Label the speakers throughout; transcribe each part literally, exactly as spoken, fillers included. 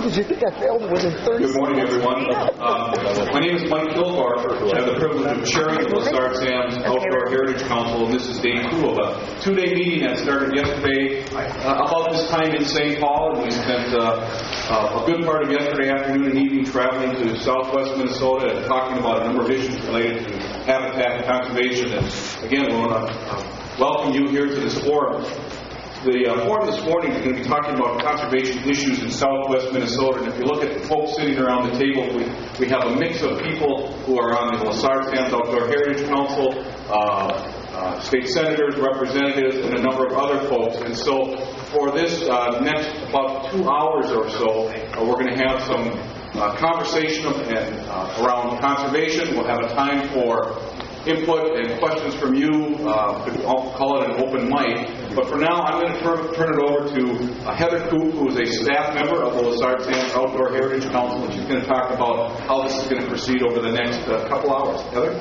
Speaker 1: Did you think I failed within thirty
Speaker 2: Good morning, everyone. Um, my name is Mike Kilgore. I have the privilege of chairing the Lessard Sam's Outdoor Heritage Council, and this is day two of a two-day meeting that started yesterday uh, about this time in Saint Paul, and we spent uh, uh, a good part of yesterday afternoon and evening traveling to southwest Minnesota and talking about a number of issues related to habitat and conservation. And again, we want to uh, welcome you here to this forum. The uh, forum this morning is going to be talking about conservation issues in southwest Minnesota. And if you look at the folks sitting around the table, we, we have a mix of people who are on the Lessard Sam's Outdoor Heritage Council, uh, uh, state senators, representatives, and a number of other folks. And so for this uh, next about two hours or so, uh, we're going to have some uh, conversation and, uh, around conservation. We'll have a time for input and questions from you. Uh, I'll call it an open mic. But for now, I'm going to turn, turn it over to uh, Heather Koop, who is a staff member of the Lessard Sam's Outdoor Heritage Council, and she's going to talk about how this is going to proceed over the next uh, couple hours. Heather?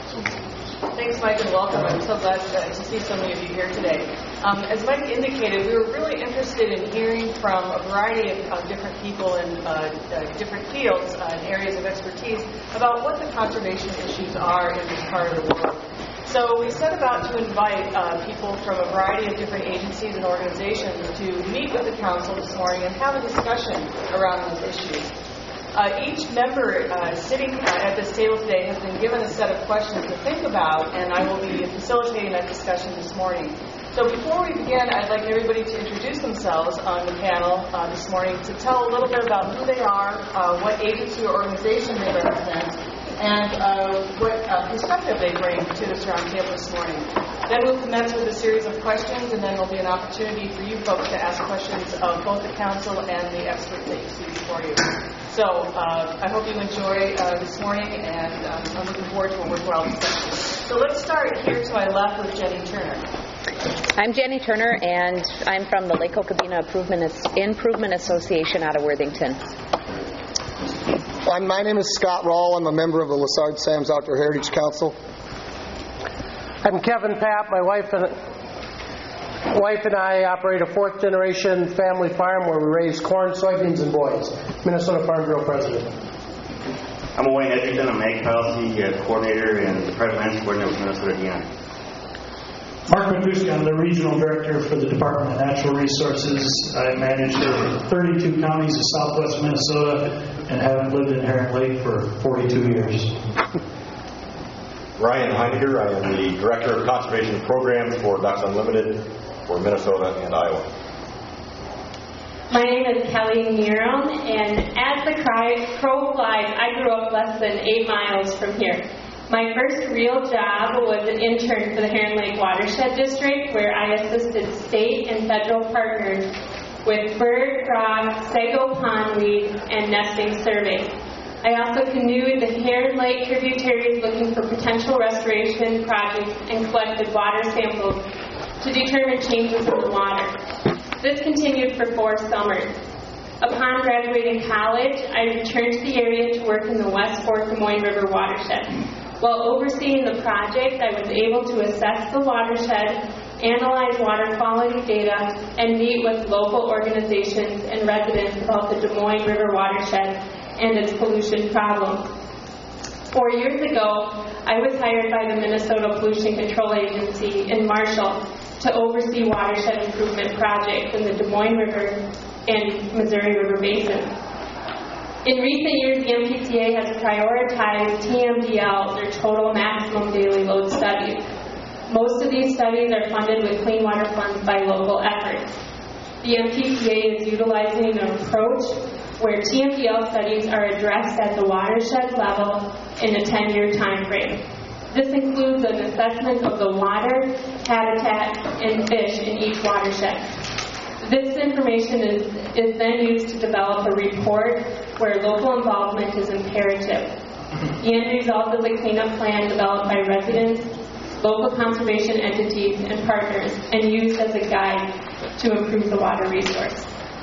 Speaker 3: Thanks, Mike, and welcome. I'm so glad to, to see so many of you here today. Um, as Mike indicated, we were really interested in hearing from a variety of, of different people in uh, uh, different fields uh, and areas of expertise about what the conservation issues are in this part of the world. So we set about to invite uh, people from a variety of different agencies and organizations to meet with the council this morning and have a discussion around those issues. Uh, each member uh, sitting at this table today has been given a set of questions to think about, and I will be facilitating that discussion this morning. So before we begin, I'd like everybody to introduce themselves on the panel uh, this morning, to tell a little bit about who they are, uh, what agency or organization they represent, and uh, what uh, perspective they bring to this roundtable this morning. Then we'll commence with a series of questions, and then there'll be an opportunity for you folks to ask questions of both the council and the experts that you see before you. So uh, I hope you enjoy uh, this morning, and um, I'm looking forward to a worthwhile discussion. So let's start here to my left with Jenny Turner.
Speaker 4: I'm Jenny Turner, and I'm from the Lake Okabena Improvement, Improvement Association out of Worthington.
Speaker 1: Well, my name is Scott Rawl. I'm a member of the Lessard Sam's Outdoor Heritage Council.
Speaker 5: I'm Kevin Papp. My wife and wife and I operate a fourth-generation family farm where we raise corn, soybeans, and boys. Minnesota Farm Bureau president.
Speaker 6: I'm Wayne Edgerton. I'm Ag Policy uh, Coordinator and Private Lands Coordinator with Minnesota D N I.
Speaker 7: Mark Matuski, I'm the Regional Director for the Department of Natural Resources. I manage the thirty-two counties of southwest Minnesota and have lived in Heron Lake for forty-two years.
Speaker 8: Ryan Heidegger, I am the Director of Conservation Programs for Ducks Unlimited for Minnesota and Iowa.
Speaker 9: My name is Kelly Neron, and as the crow flies, I grew up less than eight miles from here. My first real job was an intern for the Heron Lake Watershed District, where I assisted state and federal partners with bird, frog, sago pondweed, and nesting surveys. I also canoed the Heron Lake tributaries looking for potential restoration projects and collected water samples to determine changes in the water. This continued for four summers. Upon graduating college, I returned to the area to work in the West Fork Des Moines River watershed. While overseeing the project, I was able to assess the watershed, analyze water quality data, and meet with local organizations and residents about the Des Moines River watershed and its pollution problem. Four years ago, I was hired by the Minnesota Pollution Control Agency in Marshall to oversee watershed improvement projects in the Des Moines River and Missouri River Basin. In recent years, the M P C A has prioritized T M D L, their total maximum daily load studies. Most of these studies are funded with clean water funds by local efforts. The M P C A is utilizing an approach where T M D L studies are addressed at the watershed level in a ten-year time frame. This includes an assessment of the water, habitat, and fish in each watershed. This information is, is then used to develop a report where local involvement is imperative. The end result is a cleanup plan developed by residents, local conservation entities, and partners, and used as a guide to improve the water resource.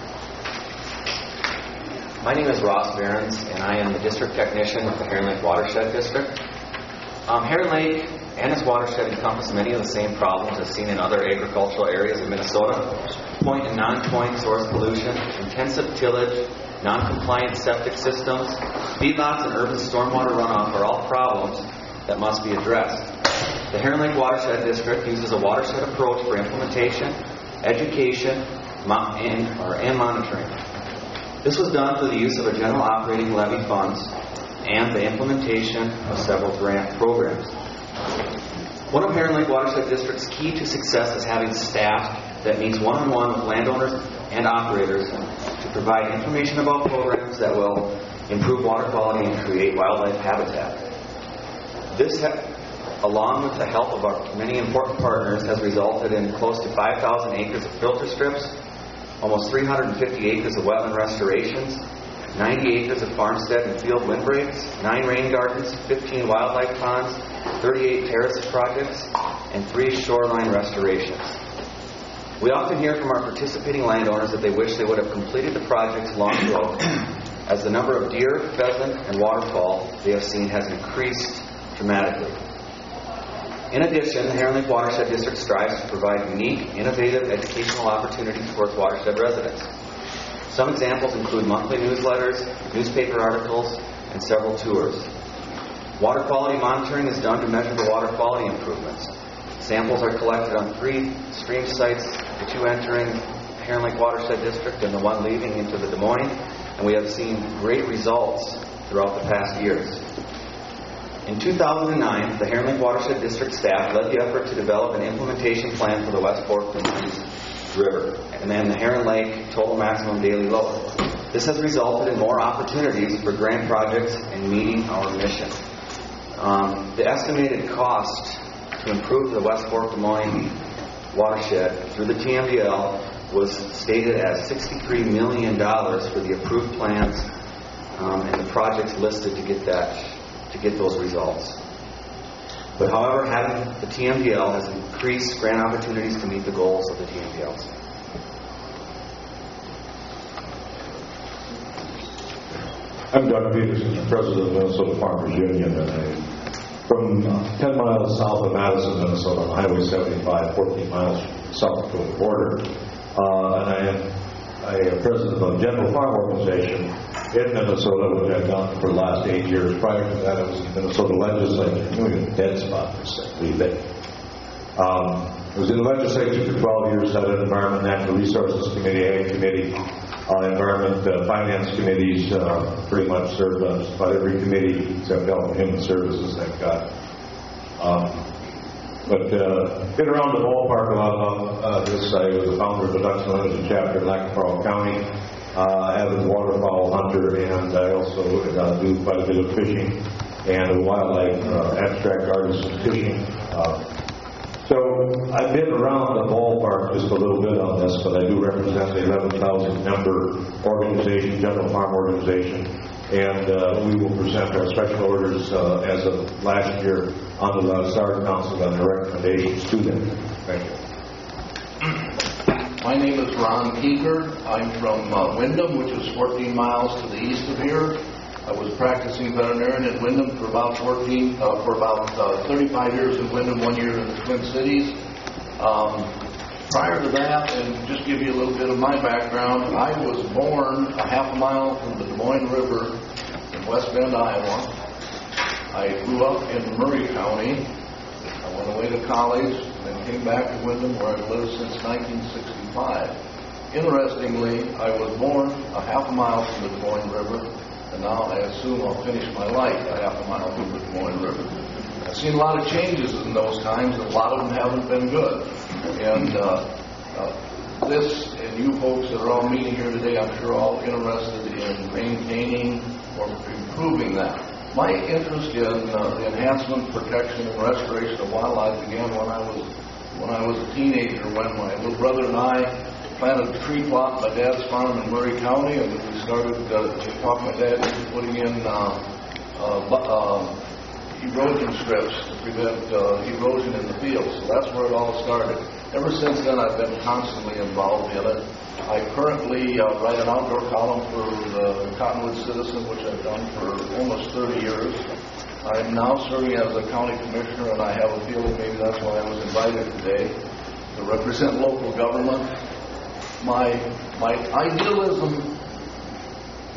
Speaker 10: My name is Ross Behrens, and I am the district technician with the Heron Lake Watershed District. Um, Heron Lake and its watershed encompass many of the same problems as seen in other agricultural areas of Minnesota: point and non-point source pollution, intensive tillage, non-compliant septic systems, feedlots, and urban stormwater runoff are all problems that must be addressed. The Heron Lake Watershed District uses a watershed approach for implementation, education, mo- and, or, and monitoring. This was done through the use of a general operating levy funds and the implementation of several grant programs. One of Heron Lake Watershed District's key to success is having staff that meets one-on-one with landowners and operators to provide information about programs that will improve water quality and create wildlife habitat. This, ha- along with the help of our many important partners, has resulted in close to five thousand acres of filter strips, almost three hundred fifty acres of wetland restorations, ninety acres of farmstead and field windbreaks, nine rain gardens, fifteen wildlife ponds, thirty-eight terrace projects, and three shoreline restorations. We often hear from our participating landowners that they wish they would have completed the projects long ago, as the number of deer, pheasant, and waterfowl they have seen has increased dramatically. In addition, the Heron Lake Watershed District strives to provide unique, innovative educational opportunities for its watershed residents. Some examples include monthly newsletters, newspaper articles, and several tours. Water quality monitoring is done to measure the water quality improvements. Samples are collected on three stream sites, the two entering Heron Lake Watershed District and the one leaving into the Des Moines, and we have seen great results throughout the past years. In two thousand nine, the Heron Lake Watershed District staff led the effort to develop an implementation plan for the West Fork Des Moines River and then the Heron Lake Total Maximum Daily Load. This has resulted in more opportunities for grant projects and meeting our mission. Um, the estimated cost to improve the West Fork Des Moines watershed through the T M D L was stated as sixty-three million dollars for the approved plans um, and the projects listed to get that to get those results. But however, having the T M D L has increased grant opportunities to meet the goals of the T M D Ls.
Speaker 11: I'm Doug Peterson, president of the Minnesota Farmers Union, and I from ten miles south of Madison, Minnesota, on Highway seventy-five, fourteen miles south of the border. Uh, and I am I am president of a general farm organization in Minnesota, which I've done for the last eight years. Prior to that, I was in the Minnesota legislature, doing a dead spot for three days. Um, I was in the legislature for twelve years, had an Environment and Natural Resources Committee, Ag Committee, uh, Environment uh, Finance Committees, uh, pretty much served on just about every committee except Health and Human Services, thank God. Um, but uh, been around the ballpark a lot about uh, this. I was the founder of the Ducks Unlimited chapter in Lac La Perouse County. Uh, I have a waterfowl hunter, and I also uh, do quite a bit of fishing and a wildlife uh, abstract artist in fishing. Uh, So I've been around the ballpark just a little bit on this, but I do represent the eleven thousand member organization, General Farm Organization, and uh, we will present our special orders uh, as of last year on the Lassard Council and the recommendations to them. Thank you.
Speaker 12: My name is Ron Keeker. I'm from uh, Windham, which is fourteen miles to the east of here. I was practicing veterinarian in Windham for about fourteen, uh, for about uh, thirty-five years in Windham, one year in the Twin Cities. Um, prior to that, and just give you a little bit of my background, I was born a half a mile from the Des Moines River in West Bend, Iowa. I grew up in Murray County. I went away to college and came back to Windham, where I've lived since nineteen sixty-five. Interestingly, I was born a half a mile from the Des Moines River, and now I assume I'll finish my life a half a mile from the Des Moines River. I've seen a lot of changes in those times, and a lot of them haven't been good. And uh, uh, this, and you folks that are all meeting here today, I'm sure all interested in maintaining or improving that. My interest in uh, the enhancement, protection, and restoration of wildlife began when I was when I was a teenager, when my little brother and I planted a tree plot at my dad's farm in Murray County, and we started uh, to talk my dad into putting in uh, uh, uh, erosion strips to prevent uh, erosion in the fields. So that's where it all started. Ever since then, I've been constantly involved in it. I currently uh, write an outdoor column for the Cottonwood Citizen, which I've done for almost thirty years. I'm now serving as a county commissioner, and I have a feeling maybe that's why I was invited today, to represent local government. My my idealism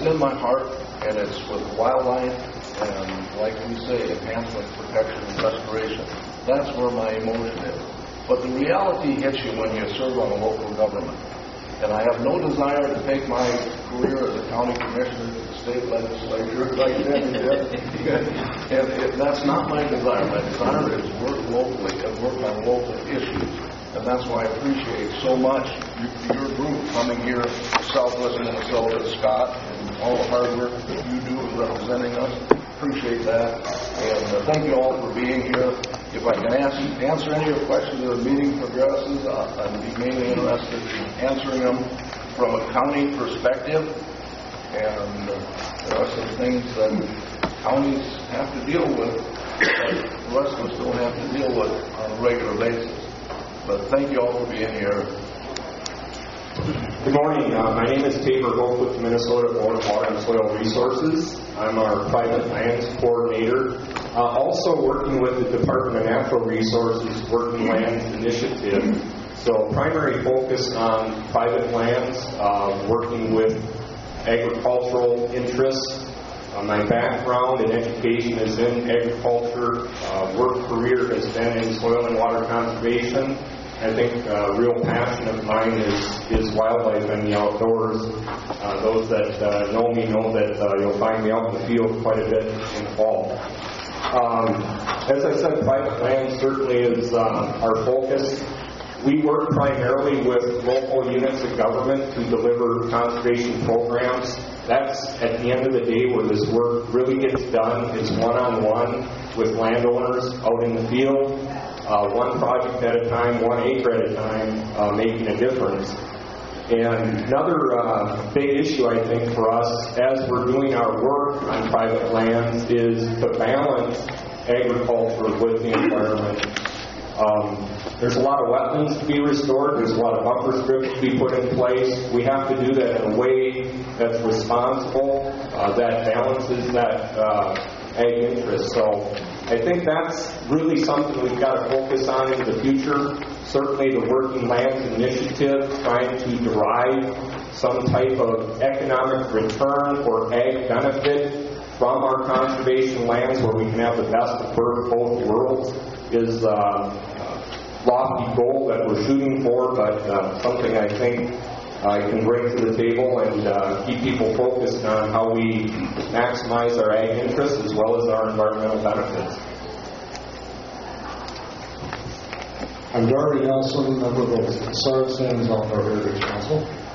Speaker 12: in my heart, and it's with wildlife and, like we say, enhancement, protection, and restoration. That's where my emotion is. But the reality hits you when you serve on a local government. And I have no desire to take my career as a county commissioner to the state legislature like Jenny did. And it, that's not my desire. My desire is work locally and work on local issues. And that's why I appreciate so much your group coming here, Southwest Minnesota, Scott, and all the hard work that you do in representing us. Appreciate that. And uh, thank you all for being here. If I can ask, answer any of your questions as the meeting progresses, uh, I'd be mainly interested in answering them from a county perspective. And uh, there are some things that counties have to deal with that the rest of us don't have to deal with on a regular basis. But thank you all for being here.
Speaker 13: Good morning. Uh, my name is Tabor Hope with the Minnesota Board of Water and Soil Resources. I'm our private lands coordinator. Uh, also working with the Department of Natural Resources Working Lands Initiative. So primary focus on private lands, uh, working with agricultural interests. Uh, my background in education is in agriculture. Uh, work career has been in soil and water conservation. I think a uh, real passion of mine is, is wildlife and the outdoors. Uh, those that uh, know me know that uh, you'll find me out in the field quite a bit in the fall. Um, as I said, private land certainly is uh, our focus. We work primarily with local units of government to deliver conservation programs. That's, at the end of the day, where this work really gets done, is one-on-one with landowners out in the field, uh, one project at a time, one acre at a time, uh, making a difference. And another uh, big issue, I think, for us as we're doing our work on private lands is to balance agriculture with the environment. Um, there's a lot of wetlands to be restored. There's a lot of buffer strips to be put in place. We have to do that in a way that's responsible, uh, that balances that uh, ag interest. So I think that's really something we've got to focus on in the future. Certainly the Working Lands Initiative, trying to derive some type of economic return or ag benefit from our conservation lands where we can have the best of both worlds is uh, a lofty goal that we're shooting for, but uh, something I think I can bring to the table and uh, keep people focused on how we maximize our ag interests as well as our environmental benefits.
Speaker 11: I'm Darby Nelson, member of the Lessard Sands Outdoor Heritage Council.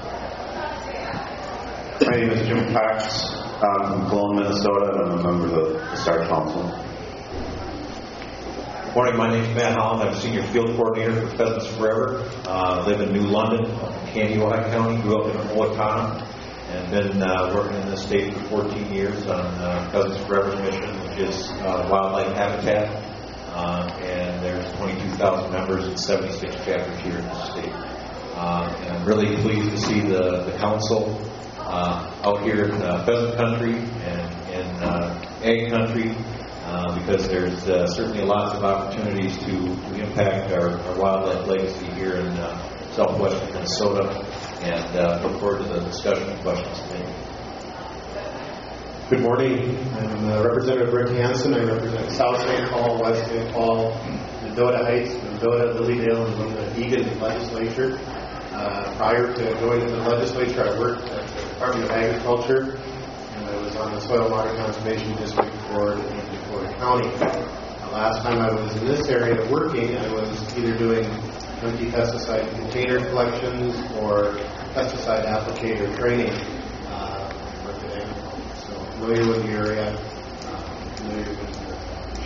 Speaker 14: My name is Jim Pax. I'm from Cologne, Minnesota, and I'm a member of the Lessard Council.
Speaker 8: Morning, my name is Matt Holland. I'm Senior Field Coordinator for Pheasants Forever. I uh, live in New London, Candy-Ohio County, grew up in Owatonna, and been uh, working in this state for fourteen years on uh, Pheasants Forever's mission, which is uh, wildlife habitat. Uh, and there's twenty-two thousand members and seventy-six chapters here in the state. Uh, and I'm really pleased to see the, the council uh, out here in uh, pheasant country and in uh, ag country. Uh, because there's uh, certainly lots of opportunities to, to impact our, our wildlife legacy here in uh, southwestern Minnesota, and uh, look forward to the discussion and questions today.
Speaker 15: Good morning. I'm uh, Representative Rick Hansen. I represent South Saint Paul, West Saint Paul, Mendota Heights, Mendota, Lilydale, and the Egan legislature. Uh, prior to going to the legislature, I worked at the Department of Agriculture, and I was on the Soil and Water Conservation District Board in Dakota County. Uh, last time I was in this area working, I was either doing empty pesticide container collections or pesticide applicator training. Uh, so familiar with the area, uh, familiar with the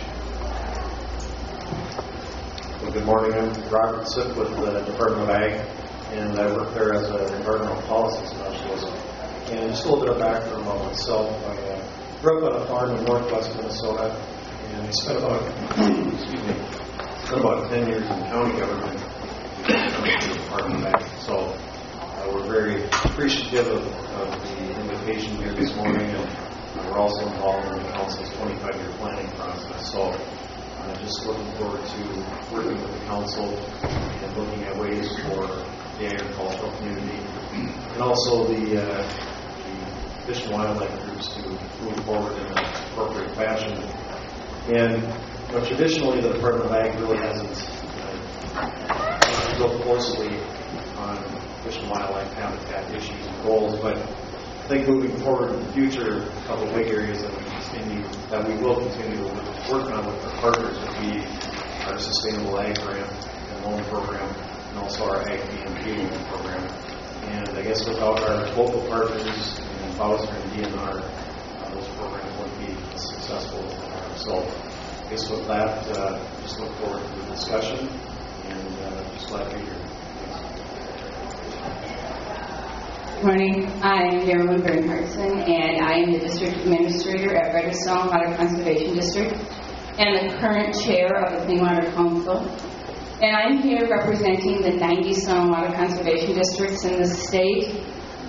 Speaker 15: well, good morning. I'm Robert Sipp with the Department of Ag, and I work there as an environmental policy specialist. And just a little bit of background about myself. I uh, grew up on a farm in northwest Minnesota, and I spent about excuse me, spent about ten years in county government in the Department of Ag. So uh, we're very appreciative of, of the invitation here this morning, and uh, we're also involved in the council's twenty-five year planning process. So uh, just looking forward to working with the council and looking at ways for the agricultural community and also the uh, Fish and Wildlife groups to move forward in an appropriate fashion. And you know, traditionally, the Department of Ag really hasn't uh, built forcibly on fish and wildlife habitat issues and goals, but I think moving forward in the future, a couple of big areas that we continue, that we will continue to work on with our partners would be our Sustainable Ag Grant and Loan Program, and also our Ag B and P program. And I guess without our local partners in Bowser and D N R, uh, those programs wouldn't be as successful as they are. So I guess with that, uh, just look forward to the discussion, and uh, just glad to be here.
Speaker 16: Good morning. I'm Marilyn Bernhardson, and I am the District Administrator at Redstone Water Conservation District and the current Chair of the Clean Water Council. And I'm here representing the ninety Stone Water Conservation Districts in the state.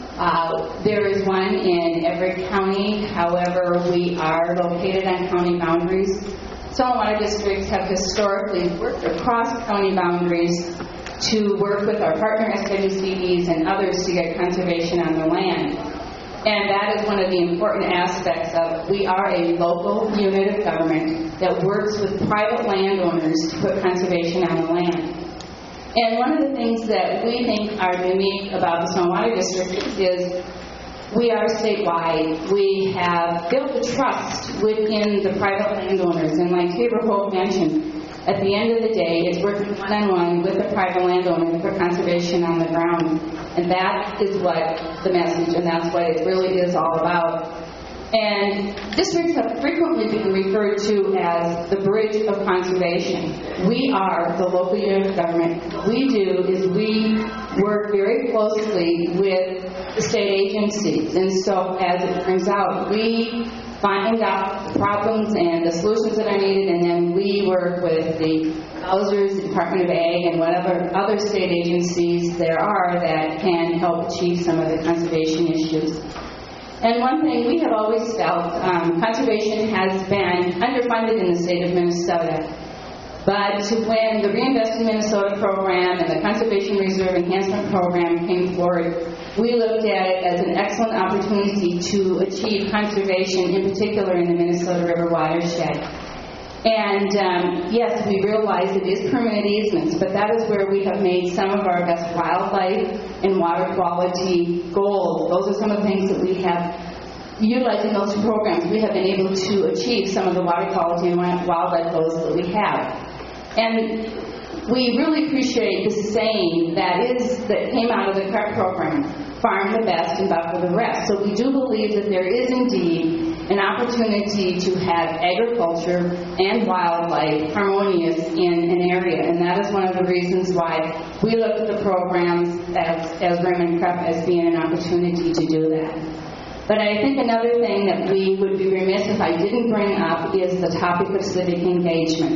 Speaker 16: Uh, there is one in every county. However, we are located on county boundaries. Stone Water Districts have historically worked across county boundaries to work with our partner S W C Ds and others to get conservation on the land. And that is one of the important aspects of, we are a local unit of government that works with private landowners to put conservation on the land. And one of the things that we think are unique about the Stone Water District is we are statewide. We have built a trust within the private landowners, and like Tabor Hope mentioned, at the end of the day, it's working one-on-one with the private landowner for conservation on the ground. And that is what the message, and that's what it really is all about. And districts have frequently been referred to as the bridge of conservation. We are the local unit of government. What we do is we work very closely with the state agencies. And so, as it turns out, we find out the problems and the solutions that are needed, and then we work with the Bowsers, the Department of Ag, and whatever other state agencies there are that can help achieve some of the conservation issues. And one thing we have always felt, um, conservation has been underfunded in the state of Minnesota. But when the Reinvest in Minnesota program and the Conservation Reserve Enhancement Program came forward, we looked at it as an excellent opportunity to achieve conservation, in particular in the Minnesota River watershed. And um, yes, we realize it is permanent easements, but that is where we have made some of our best wildlife and water quality goals. Those are some of the things that we have, utilizing those programs, we have been able to achieve some of the water quality and wildlife goals that we have. And we really appreciate the saying that is that came out of the C R E P program, farm the best and buffer the rest. So we do believe that there is indeed an opportunity to have agriculture and wildlife harmonious in an area, and that is one of the reasons why we look at the programs as, as Raymond C R E P as being an opportunity to do that. But I think another thing that we would be remiss if I didn't bring up is the topic of civic engagement.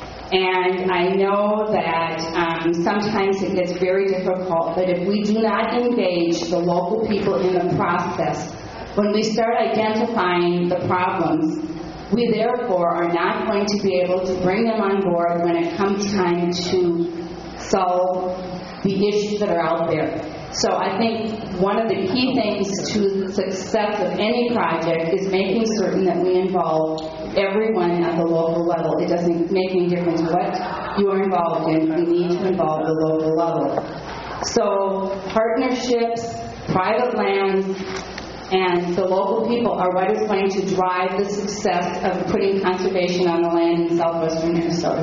Speaker 16: And I know that um, sometimes it gets very difficult, but if we do not engage the local people in the process, when we start identifying the problems, we therefore are not going to be able to bring them on board when it comes time to solve the issues that are out there. So I think one of the key things to the success of any project is making certain that we involve everyone at the local level. It doesn't make any difference what you are involved in. We need to involve the local level. So partnerships, private lands, and the local people are what is going to drive the success of putting conservation on the land in southwestern Minnesota.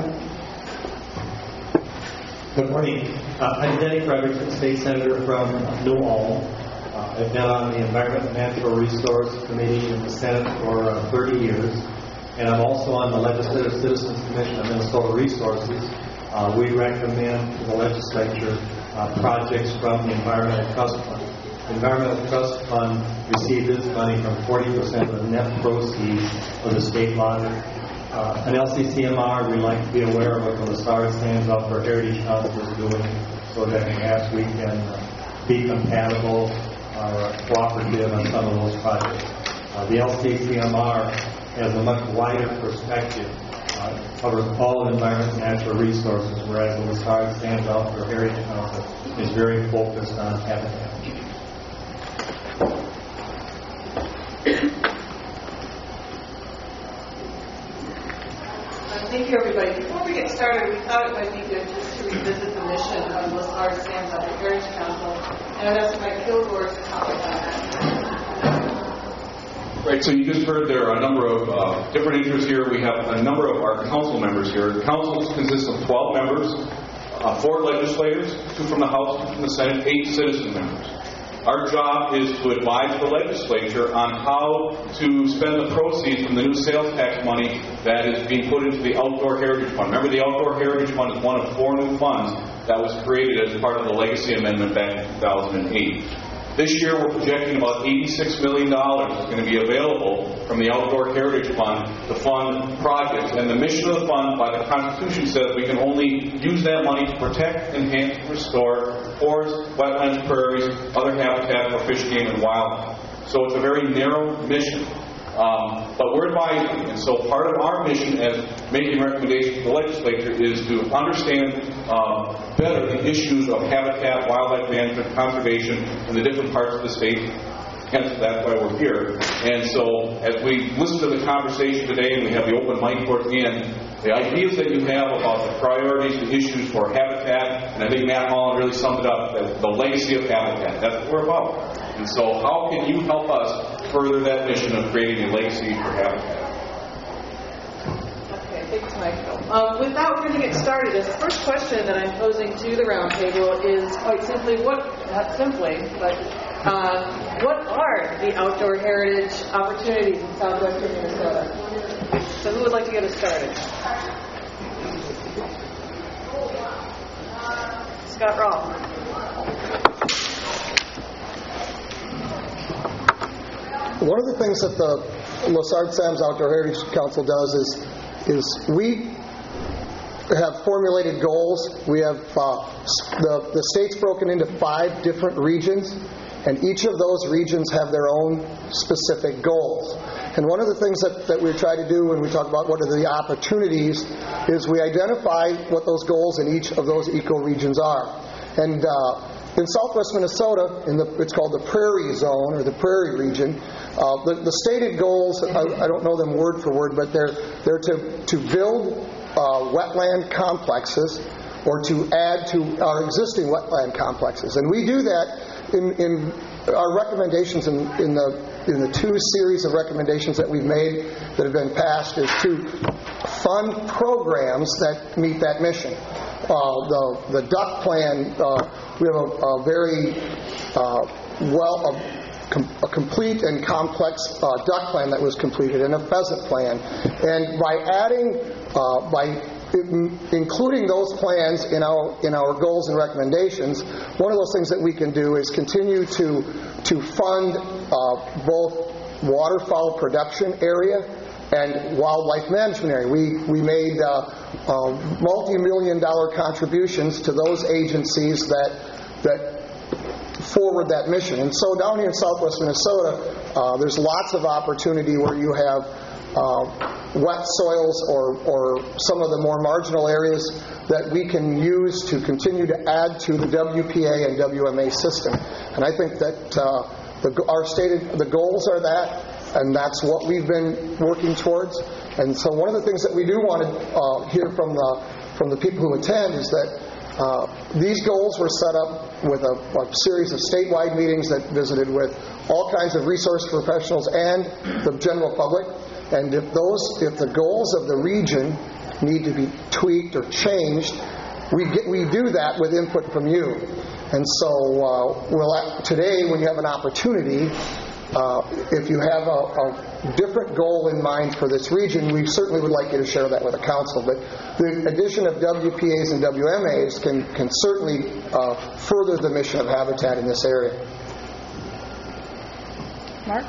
Speaker 17: Good morning. Uh, I'm Denny Frederickson, State Senator from New Ulm. Uh, I've been on the Environment and Natural Resource Committee in the Senate for uh, thirty years, and I'm also on the Legislative Citizens Commission of Minnesota Resources. Uh, we recommend to the legislature uh, projects from the Environmental Trust Fund. The Environmental Trust Fund receives its money from forty percent of the net proceeds of the state lottery. Uh, an L C C M R, we like to be aware of what the Lessard Sands Outdoor Heritage Council is doing so that perhaps we can uh, be compatible or cooperative on some of those projects. Uh, the L C C M R has a much wider perspective, uh, covers all environment and natural resources, whereas the Lessard Sands Outdoor Heritage Council is very focused on habitat.
Speaker 2: Okay, so you just heard there are a number of uh, different interests here. We have a number of our council members here. The council consists of twelve members, uh, four legislators, two from the House, two from the Senate, eight citizen members. Our job is to advise the legislature on how to spend the proceeds from the new sales tax money that is being put into the Outdoor Heritage Fund. Remember, the Outdoor Heritage Fund is one of four new funds that was created as part of the Legacy Amendment back in two thousand eight. This year, we're projecting about eighty-six million dollars is going to be available from the Outdoor Heritage Fund to fund projects. And the mission of the fund, by the Constitution, says we can only use that money to protect, enhance, and restore forests, wetlands, prairies, other habitat for fish, game, and wildlife. So it's a very narrow mission. Um, but we're advising, and so part of our mission as making recommendations to the legislature is to understand uh, better the issues of habitat, wildlife management, conservation in the different parts of the state. Hence, that's why we're here. And so, as we listen to the conversation today, and we have the open mic towards the end, the ideas that you have about the priorities, the issues for habitat, and I think Matt Holland really summed it up, the, the legacy of habitat. That's what we're about. And so, how can you help us further that mission of creating a legacy for habitat?
Speaker 3: Okay, thanks, Michael. Um, with that, we're going to get started. The first question that I'm posing to the roundtable is quite simply, what, not simply, but uh, what are the outdoor heritage opportunities in southwestern Minnesota? So who would like to get us started? Scott Rawl.
Speaker 1: One of the things that the Lessard-Sams Outdoor Heritage Council does is, is we have formulated goals. We have uh, the, the state's broken into five different regions, and each of those regions have their own specific goals. And one of the things that, that we try to do when we talk about what are the opportunities is we identify what those goals in each of those ecoregions are. And uh, in southwest Minnesota, in the, it's called the Prairie Zone or the Prairie Region. Uh, the, the stated goals, I, I don't know them word for word, but they're they're to to build uh, wetland complexes or to add to our existing wetland complexes, and we do that in, in our recommendations in, in the in the two series of recommendations that we've made that have been passed is to fund programs that meet that mission. Uh, the the duck plan, uh, we have a, a very uh, well a, com- a complete and complex uh, duck plan that was completed, and a pheasant plan. And by adding, uh, by in, including those plans in our in our goals and recommendations, one of those things that we can do is continue to to fund uh, both waterfowl production area and wildlife management area. We we made uh, uh, multi-million dollar contributions to those agencies that that forward that mission. And so down here in southwest Minnesota, uh, there's lots of opportunity where you have uh, wet soils or or some of the more marginal areas that we can use to continue to add to the W P A and W M A system. And I think that uh, the, our stated the goals are that. And that's what we've been working towards. And so one of the things that we do want to uh, hear from the from the people who attend is that uh, these goals were set up with a, a series of statewide meetings that visited with all kinds of resource professionals and the general public. And if those, if the goals of the region need to be tweaked or changed, we get we do that with input from you. And so uh, we'll today, when you have an opportunity. Uh, if you have a, a different goal in mind for this region, we certainly would like you to share that with the council. But the addition of W P As and W M As can, can certainly uh, further the mission of Habitat in this area.
Speaker 4: Mark?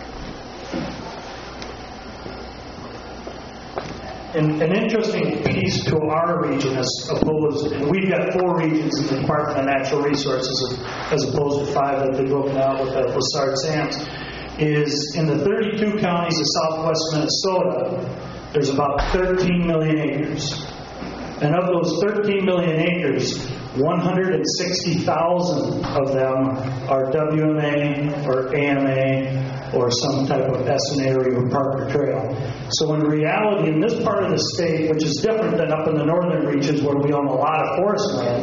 Speaker 7: And an interesting piece to our region as opposed, and we've got four regions in the Department of Natural Resources as opposed to five that they've broken out with the Lessard-Sams, is in the thirty-two counties of southwest Minnesota, there's about thirteen million acres. And of those thirteen million acres, one hundred sixty thousand of them are W M A or A M A or some type of S N A or park or trail. So in reality, in this part of the state, which is different than up in the northern regions where we own a lot of forest land,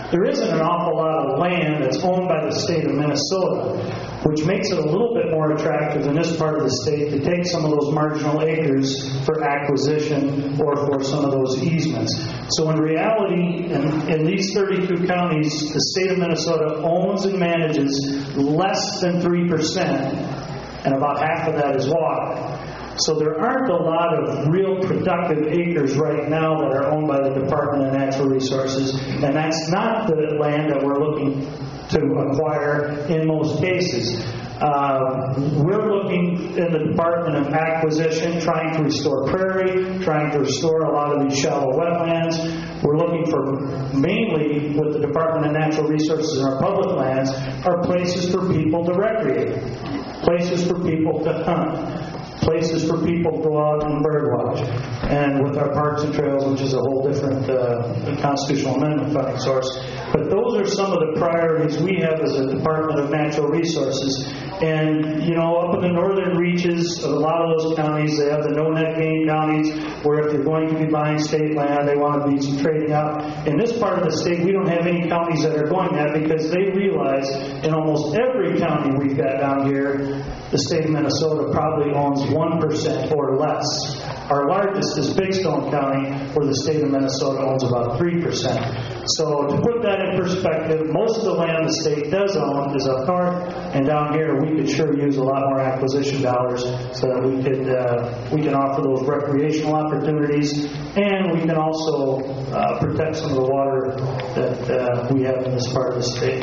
Speaker 7: there isn't an awful lot of land that's owned by the state of Minnesota, which makes it a little bit more attractive in this part of the state to take some of those marginal acres for acquisition or for some of those easements. So in reality, in, in these thirty-two counties, the state of Minnesota owns and manages less than three percent, and about half of that is water. So there aren't a lot of real productive acres right now that are owned by the Department of Natural Resources, and that's not the land that we're looking to acquire in most cases. Uh, we're looking in the Department of Acquisition, trying to restore prairie, trying to restore a lot of these shallow wetlands. We're looking for, mainly with the Department of Natural Resources and our public lands, are places for people to recreate, places for people to hunt, places for people to go out and birdwatch. And with our parks and trails, which is a whole different uh, constitutional amendment funding source. But those are some of the priorities we have as a Department of Natural Resources. And, you know, up in the northern reaches of a lot of those counties, they have the no-net gain counties, where if you're going to be buying state land, they want to be trading out. In this part of the state, we don't have any counties that are going that, because they realize in almost every county we've got down here, the state of Minnesota probably owns one percent or less. Our largest is Big Stone County, where the state of Minnesota owns about three percent. So to put that in perspective, most of the land the state does own is up north, and down here we could sure use a lot more acquisition dollars so that we could uh, we can offer those recreational opportunities, and we can also uh, protect some of the water that uh, we have in this part of the state.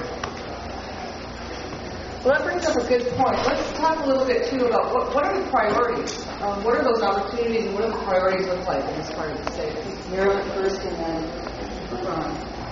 Speaker 3: Well, that brings up a good point. Let's talk a little bit, too, about what, what are the priorities? Um, what are those opportunities, and what do the priorities look like in this part of the state?
Speaker 16: Marilyn first, and then Ron.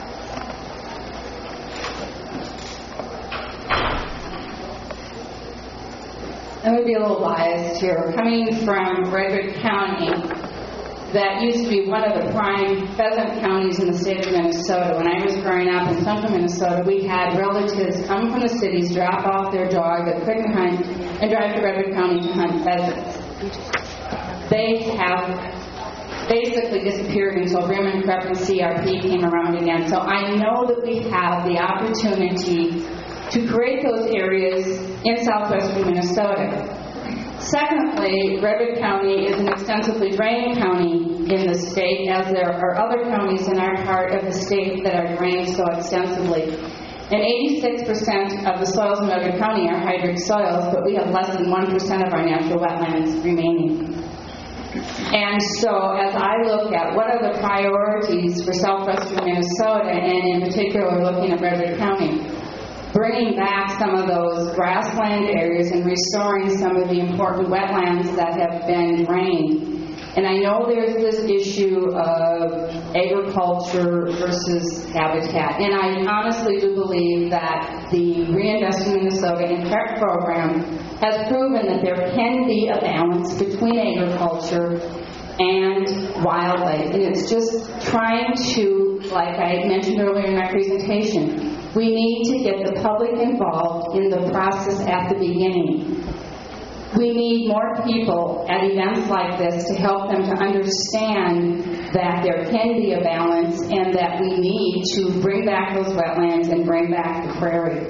Speaker 16: I'm going to be a little biased here. Coming from Frederick County, that used to be one of the prime pheasant counties in the state of Minnesota. When I was growing up in central Minnesota, we had relatives come from the cities, drop off their dog that couldn't hunt, and drive to Frederick County to hunt pheasants. They have basically disappeared until Raymond Prep and C R P came around again. So I know that we have the opportunity to create those areas in southwestern Minnesota. Secondly, Frederick County is an extensively drained county in the state, as there are other counties in our part of the state that are drained so extensively. And eighty-six percent of the soils in Frederick County are hydric soils, but we have less than one percent of our natural wetlands remaining. And so as I look at what are the priorities for southwestern Minnesota, and in particular looking at Frederick County, bringing back some of those grassland areas and restoring some of the important wetlands that have been drained. And I know there's this issue of agriculture versus habitat, and I honestly do believe that the Reinvest in Minnesota and C R E P program has proven that there can be a balance between agriculture and wildlife. And it's just trying to, like I mentioned earlier in my presentation, we need to get the public involved in the process at the beginning. We need more people at events like this to help them to understand that there can be a balance and that we need to bring back those wetlands and bring back the prairie.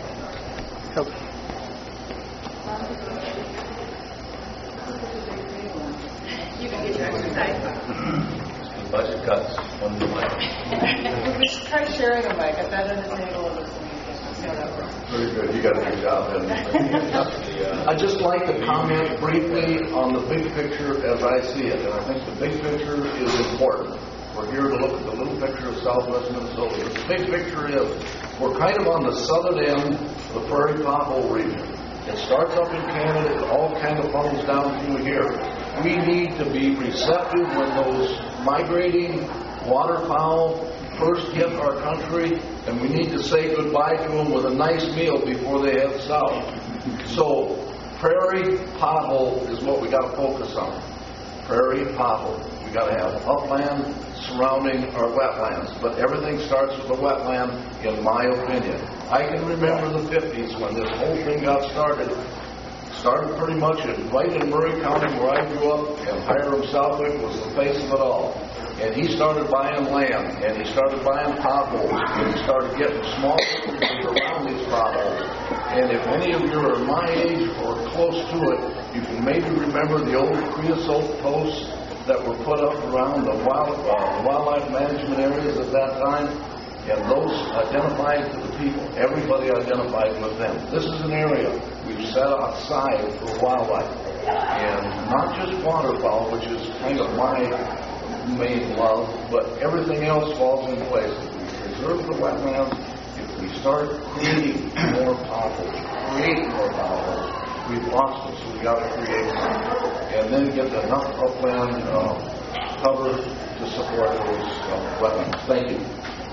Speaker 3: You can get your exercise.
Speaker 13: Budget cuts. One to one.
Speaker 3: We should try sharing a mic. I've got it on the table of this. See how that works.
Speaker 12: Very good. You got a good job. I'd just like to comment briefly on the big picture as I see it. And I think the big picture is important. We're here to look at the little picture of southwest Minnesota. But the big picture is we're kind of on the southern end of the Prairie Pothole region. It starts up in Canada. It all kind of funnels down through here. We need to be receptive when those migrating waterfowl first hit our country, and we need to say goodbye to them with a nice meal before they head south. So, prairie pothole is what we got to focus on. Prairie pothole. We got to have upland surrounding our wetlands, but everything starts with the wetland, in my opinion. I can remember the fifties when this whole thing got started. Started pretty much in, right in Murray County where I grew up, and Hiram Southwick was the face of it all. and he started buying land, and he started buying potholes, and he started getting small businesses around these potholes. And if any of you are my age or close to it, you can maybe remember the old creosote posts that were put up around the wild, uh, wildlife management areas at that time, and those identified to the people. Everybody identified with them. This is an area we've set aside for wildlife, and not just waterfowl, which is kind of my main love, but everything else falls in place. If we preserve the wetlands, if we start creating more potholes, create more potholes, we've lost them, so we got to create some, and then get enough upland uh, cover to support those uh, wetlands. Thank you.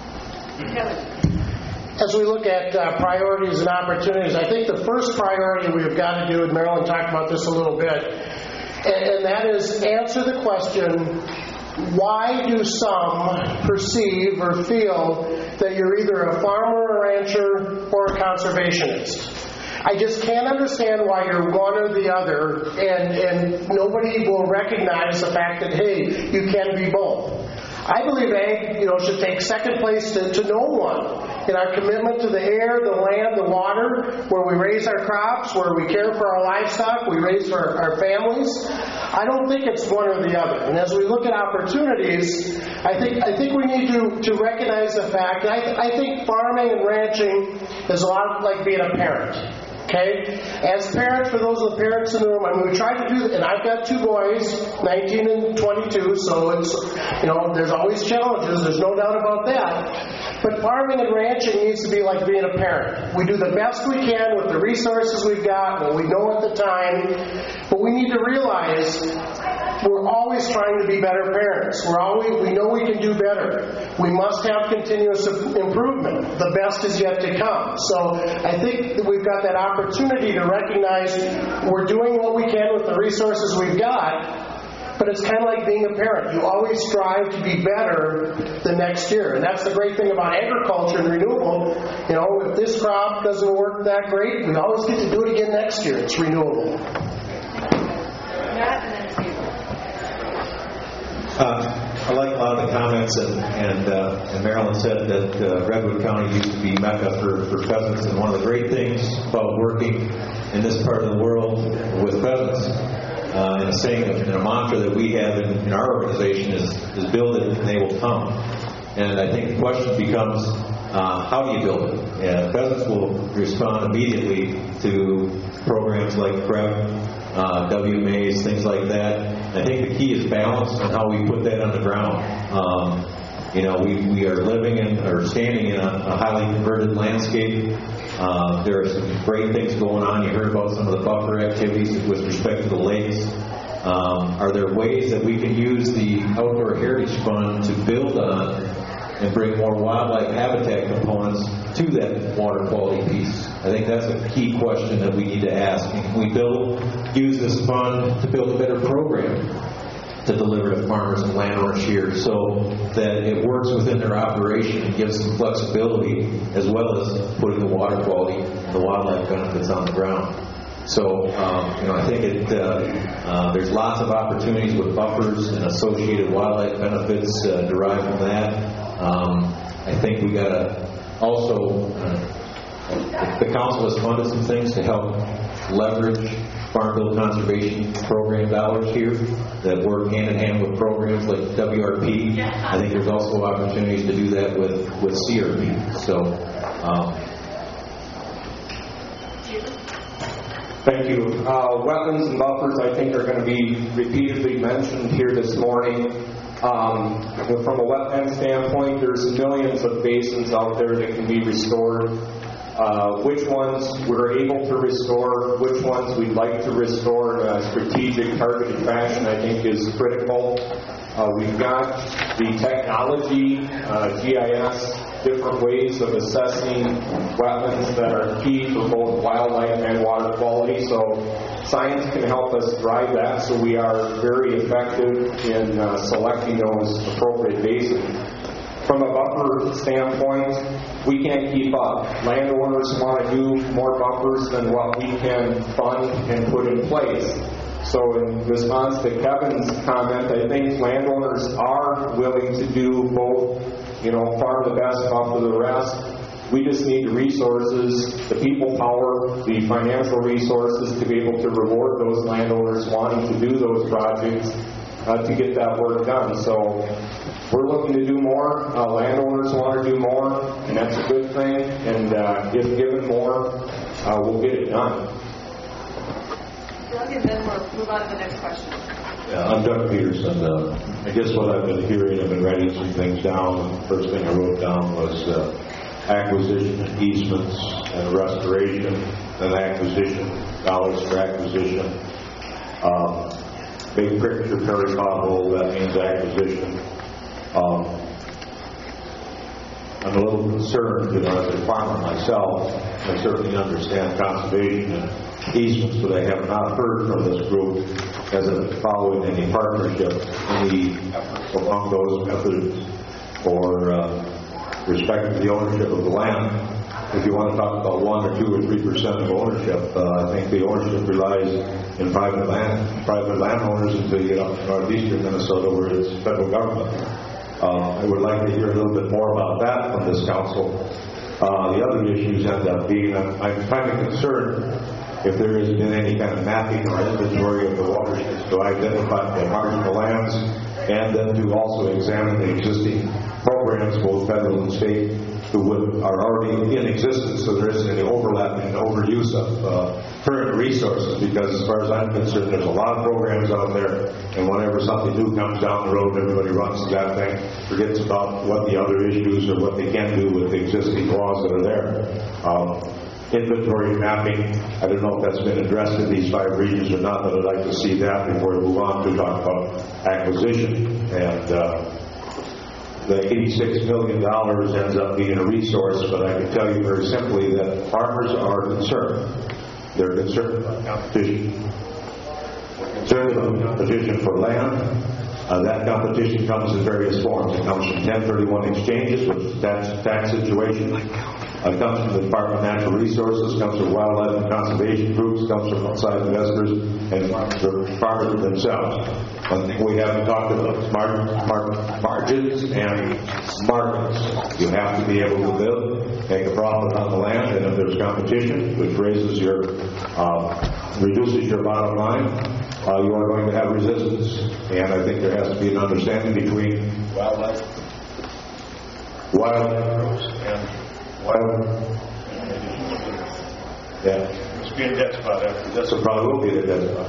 Speaker 5: As we look at uh, priorities and opportunities, I think the first priority we've got to do, and Marilyn talked about this a little bit, and, and that is answer the question, why do some perceive or feel that you're either a farmer, a rancher, or a conservationist? I just can't understand why you're one or the other, and, and nobody will recognize the fact that, hey, you can be both. I believe ag, you know, should take second place to, to no one in our commitment to the air, the land, the water, where we raise our crops, where we care for our livestock, we raise for our, our families. I don't think it's one or the other. And as we look at opportunities, I think I think we need to, to recognize the fact that I, I think farming and ranching is a lot like being a parent. Okay? As parents, for those of the parents in the room, I mean, we try to do that, and I've got two boys, nineteen and twenty-two, so it's, you know, there's always challenges, there's no doubt about that. But farming and ranching needs to be like being a parent. We do the best we can with the resources we've got, what we know at the time, but we need to realize we're always trying to be better parents. We're always, we know we can do better. We must have continuous improvement. The best is yet to come. So I think that we've got that opportunity to recognize we're doing what we can with the resources we've got, but it's kind of like being a parent. You always strive to be better the next year. And that's the great thing about agriculture and renewable. You know, if this crop doesn't work that great, we always get to do it again next year. It's renewable.
Speaker 8: Uh, I like a lot of the comments, and, and, uh, and Marilyn said that uh, Redwood County used to be Mecca for, for pheasants, and one of the great things about working in this part of the world with pheasants, uh, and a saying and a mantra that we have in, in our organization is, is build it and they will come. And I think the question becomes, uh, how do you build it? And pheasants will respond immediately to programs like PrEP, Uh, W M As, things like that. I think the key is balance and how we put that on the ground. Um, you know, we, we are living in or standing in a, a highly converted landscape. Uh, there are some great things going on. You heard about some of the buffer activities with respect to the lakes. Um, are there ways that we can use the Outdoor Heritage Fund to build on and bring more wildlife habitat components to that water quality piece? I think that's a key question that we need to ask. Can we build, use this fund to build a better program to deliver to farmers and landowners here so that it works within their operation and gives them flexibility as well as putting the water quality and the wildlife benefits on the ground? So, um, you know, I think it, uh, uh, there's lots of opportunities with buffers and associated wildlife benefits uh, derived from that. Um, I think we got to also, uh, the council has funded some things to help leverage Farm Bill conservation program dollars here that work hand in hand with programs like W R P. I think there's also opportunities to do that with, with C R P. So, um,
Speaker 13: Thank you. Uh, wetlands and buffers, I think, are going to be repeatedly mentioned here this morning. Um, from a wetland standpoint, there's millions of basins out there that can be restored. Uh, which ones we're able to restore, which ones we'd like to restore in a strategic, targeted fashion, I think is critical. Uh, we've got the technology, uh, G I S, different ways of assessing wetlands that are key for both wildlife and water quality. So science can help us drive that so we are very effective in uh, selecting those appropriate basins. From a buffer standpoint, we can't keep up. Landowners want to do more buffers than what we can fund and put in place. So in response to Kevin's comment, I think landowners are willing to do both, you know, farm the best, buffer the rest. We just need the resources, the people power, the financial resources to be able to reward those landowners wanting to do those projects uh, to get that work done. So we're looking to do more. Uh, landowners want to do more, and that's a good thing. And uh, if given more, uh, we'll get it done.
Speaker 3: Doug, and then we'll move on to the next question.
Speaker 11: Yeah, I'm Doug Peterson. Uh, I guess what I've been hearing, I've been writing some things down. The first thing I wrote down was uh, acquisition, easements, and restoration, and acquisition, dollars for acquisition. Um, big picture, Perry pothole, that means acquisition. Um, I'm a little concerned, you know, as a farmer myself. I certainly understand conservation and easements, but I have not heard from this group as a following any partnership, any among those methods or uh, respect to the ownership of the land. If you want to talk about one or two or three percent of ownership, uh, I think the ownership relies in private land, private landowners until you get up to northeastern Minnesota where it's federal government. Uh, I would like to hear a little bit more about that from this council. Uh, the other issues end up being, I'm, I'm kind of concerned if there has been any kind of mapping or inventory of the watersheds to identify the marginal lands, and then to also examine the existing programs, both federal and state, who would, are already in existence, so there isn't any overlap and overuse of uh, current resources, because as far as I'm concerned, there's a lot of programs out there, and whenever something new comes down the road, everybody runs to that thing, forgets about what the other issues or what they can do with the existing laws that are there. Um, Inventory mapping, I don't know if that's been addressed in these five regions or not, but I'd like to see that before we move on to talk about acquisition. And uh, the eighty-six million dollars ends up being a resource, but I can tell you very simply that farmers are concerned. They're concerned about competition. They're concerned about competition for land. Uh, that competition comes in various forms. It comes from ten thirty-one exchanges, which is a tax, tax situation. It comes from the Department of Natural Resources, comes from wildlife and conservation groups, comes from outside investors, and the farmers themselves. One thing we haven't talked about is mar- mar- margins and markets. You have to be able to live, make a profit on the land, and if there's competition, which raises your, uh, reduces your bottom line, uh, you are going to have resistance. And I think there has to be an understanding between wildlife, wildlife groups, and Well, yeah. Must be a dead spot after this. So probably will be a dead spot.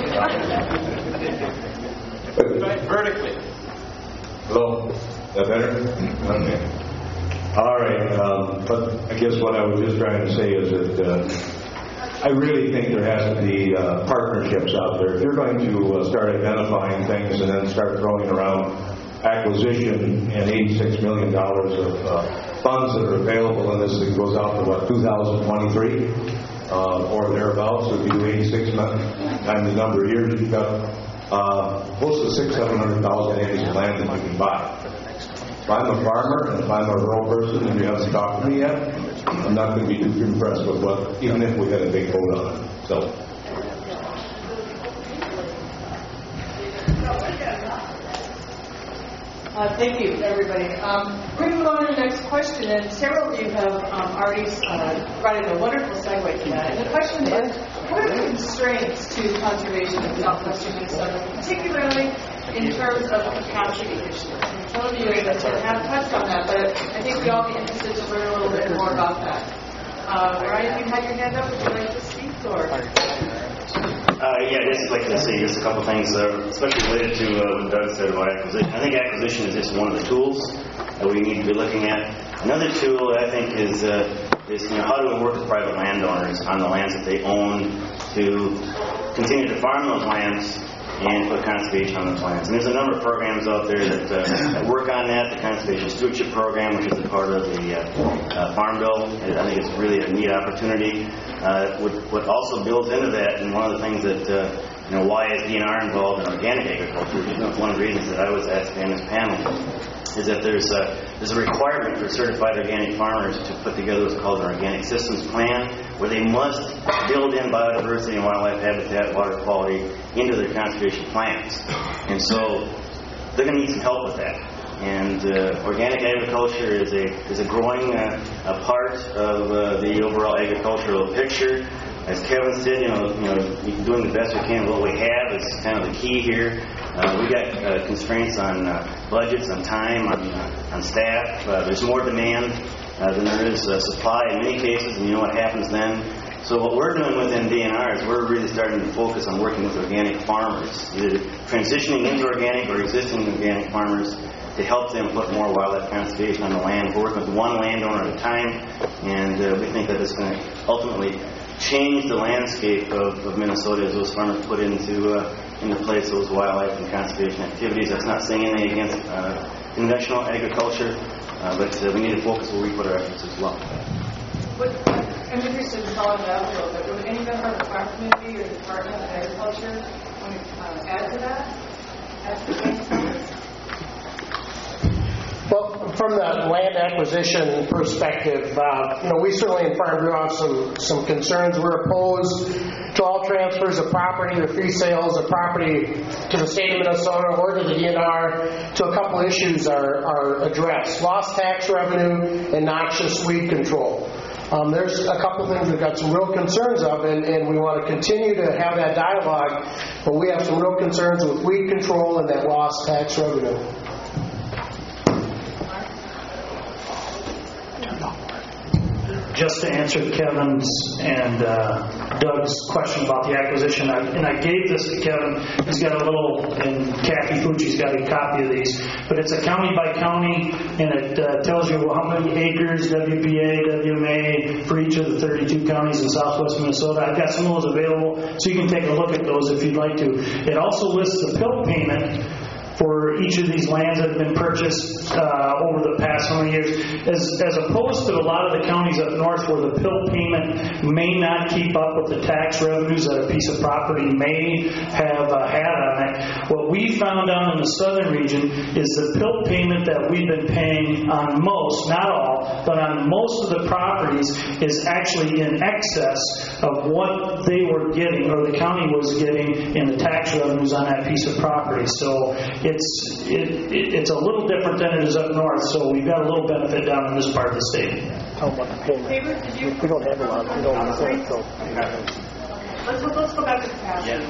Speaker 11: Vertically. Hello? Is that better? Okay. All right. Um, but I guess what I was just trying to say is that uh, I really think there has to be uh, partnerships out there. If you're going to uh, start identifying things and then start throwing around acquisition and eighty-six million dollars of uh, funds that are available in this, that goes out to what, two thousand twenty-three uh, or thereabouts. So if you do eighty-six times the number of years, you've got uh, close to six, seven hundred thousand acres of land that you can buy. If I'm a farmer and if I'm a rural person and you haven't talked to me yet, I'm not going to be too impressed with what, even if we had a big vote on it. So.
Speaker 3: Uh, thank you, everybody. Um, we're going to move on to the next question, and several of you have um, already uh, provided a wonderful segue to that. And the question is, what are the constraints to conservation in southwestern Minnesota, particularly in terms of capacity issues? And some of you have touched on that, but I think we all be interested to learn a little bit more about that. Uh, Ryan, you had your hand up. Would you like to speak? Or?
Speaker 6: Uh, yeah, I just like to say just a couple things, uh, especially related to uh, what Doug said about acquisition. I think acquisition is just one of the tools that we need to be looking at. Another tool, I think, is uh, is you know how do we work with private landowners on the lands that they own to continue to farm those lands and put conservation on those lands. And there's a number of programs out there that, uh, that work on that. The Conservation Stewardship Program, which is a part of the uh, uh, Farm Bill, I think it's really a neat opportunity. Uh, what, what also builds into that, and one of the things that, uh, you know, why is D N R involved in organic agriculture? One of the reasons that I was asked to be on this panel is that there's a, there's a requirement for certified organic farmers to put together what's called an organic systems plan, where they must build in biodiversity and wildlife habitat, water quality into their conservation plans. And so they're going to need some help with that. And uh, organic agriculture is a is a growing uh, a part of uh, the overall agricultural picture. As Kevin said, you know, you know, doing the best we can with what we have is kind of the key here. Uh, we got uh, constraints on uh, budgets, on time, on uh, on staff. Uh, there's more demand uh, than there is uh, supply in many cases, and you know what happens then. So what we're doing within D N R is we're really starting to focus on working with organic farmers, either transitioning into organic or existing organic farmers, to help them put more wildlife conservation on the land. We're working with one landowner at a time, and uh, we think that it's going to ultimately change the landscape of, of Minnesota as those farmers put into uh, into place those wildlife and conservation activities. That's not saying anything against uh, conventional agriculture, uh, but uh, we need to focus where we put our efforts as well.
Speaker 3: What, I'm interested in following that up a little bit. Would any member of the farm community or the Department of Agriculture want to uh, add to that? Add to the
Speaker 5: Well, from the land acquisition perspective, uh, you know, we certainly in Farm Bureau have some, some concerns. We're opposed to all transfers of property or free sales of property to the state of Minnesota or to the D N R. So a couple issues are, are addressed. Lost tax revenue and noxious weed control. Um, there's a couple things we've got some real concerns of, and, and we want to continue to have that dialogue, but we have some real concerns with weed control and that lost tax revenue.
Speaker 7: Just to answer Kevin's and uh, Doug's question about the acquisition, I, and I gave this to Kevin. He's got a little, and Kathy Fucci's got a copy of these, but it's a county by county, and it uh, tells you how many acres, W P A, W M A, for each of the thirty-two counties in southwest Minnesota. I've got some of those available, so you can take a look at those if you'd like to. It also lists the P I L payment for each of these lands that have been purchased uh, over the past how many years, as, as opposed to a lot of the counties up north where the P I L payment may not keep up with the tax revenues that a piece of property may have uh, had on it. What we found down in the southern region is the P I L payment that we've been paying on most, not all, but on most of the properties is actually in excess of what they were getting, or the county was getting in the tax revenues on that piece of property. So It's it, it, it's a little different than it is up north, so we've got a little benefit down in this part of the state.
Speaker 3: How about the payment? David, did you?
Speaker 1: We don't have a lot. We don't have a lot. So.
Speaker 3: Let's, let's go back to capacity.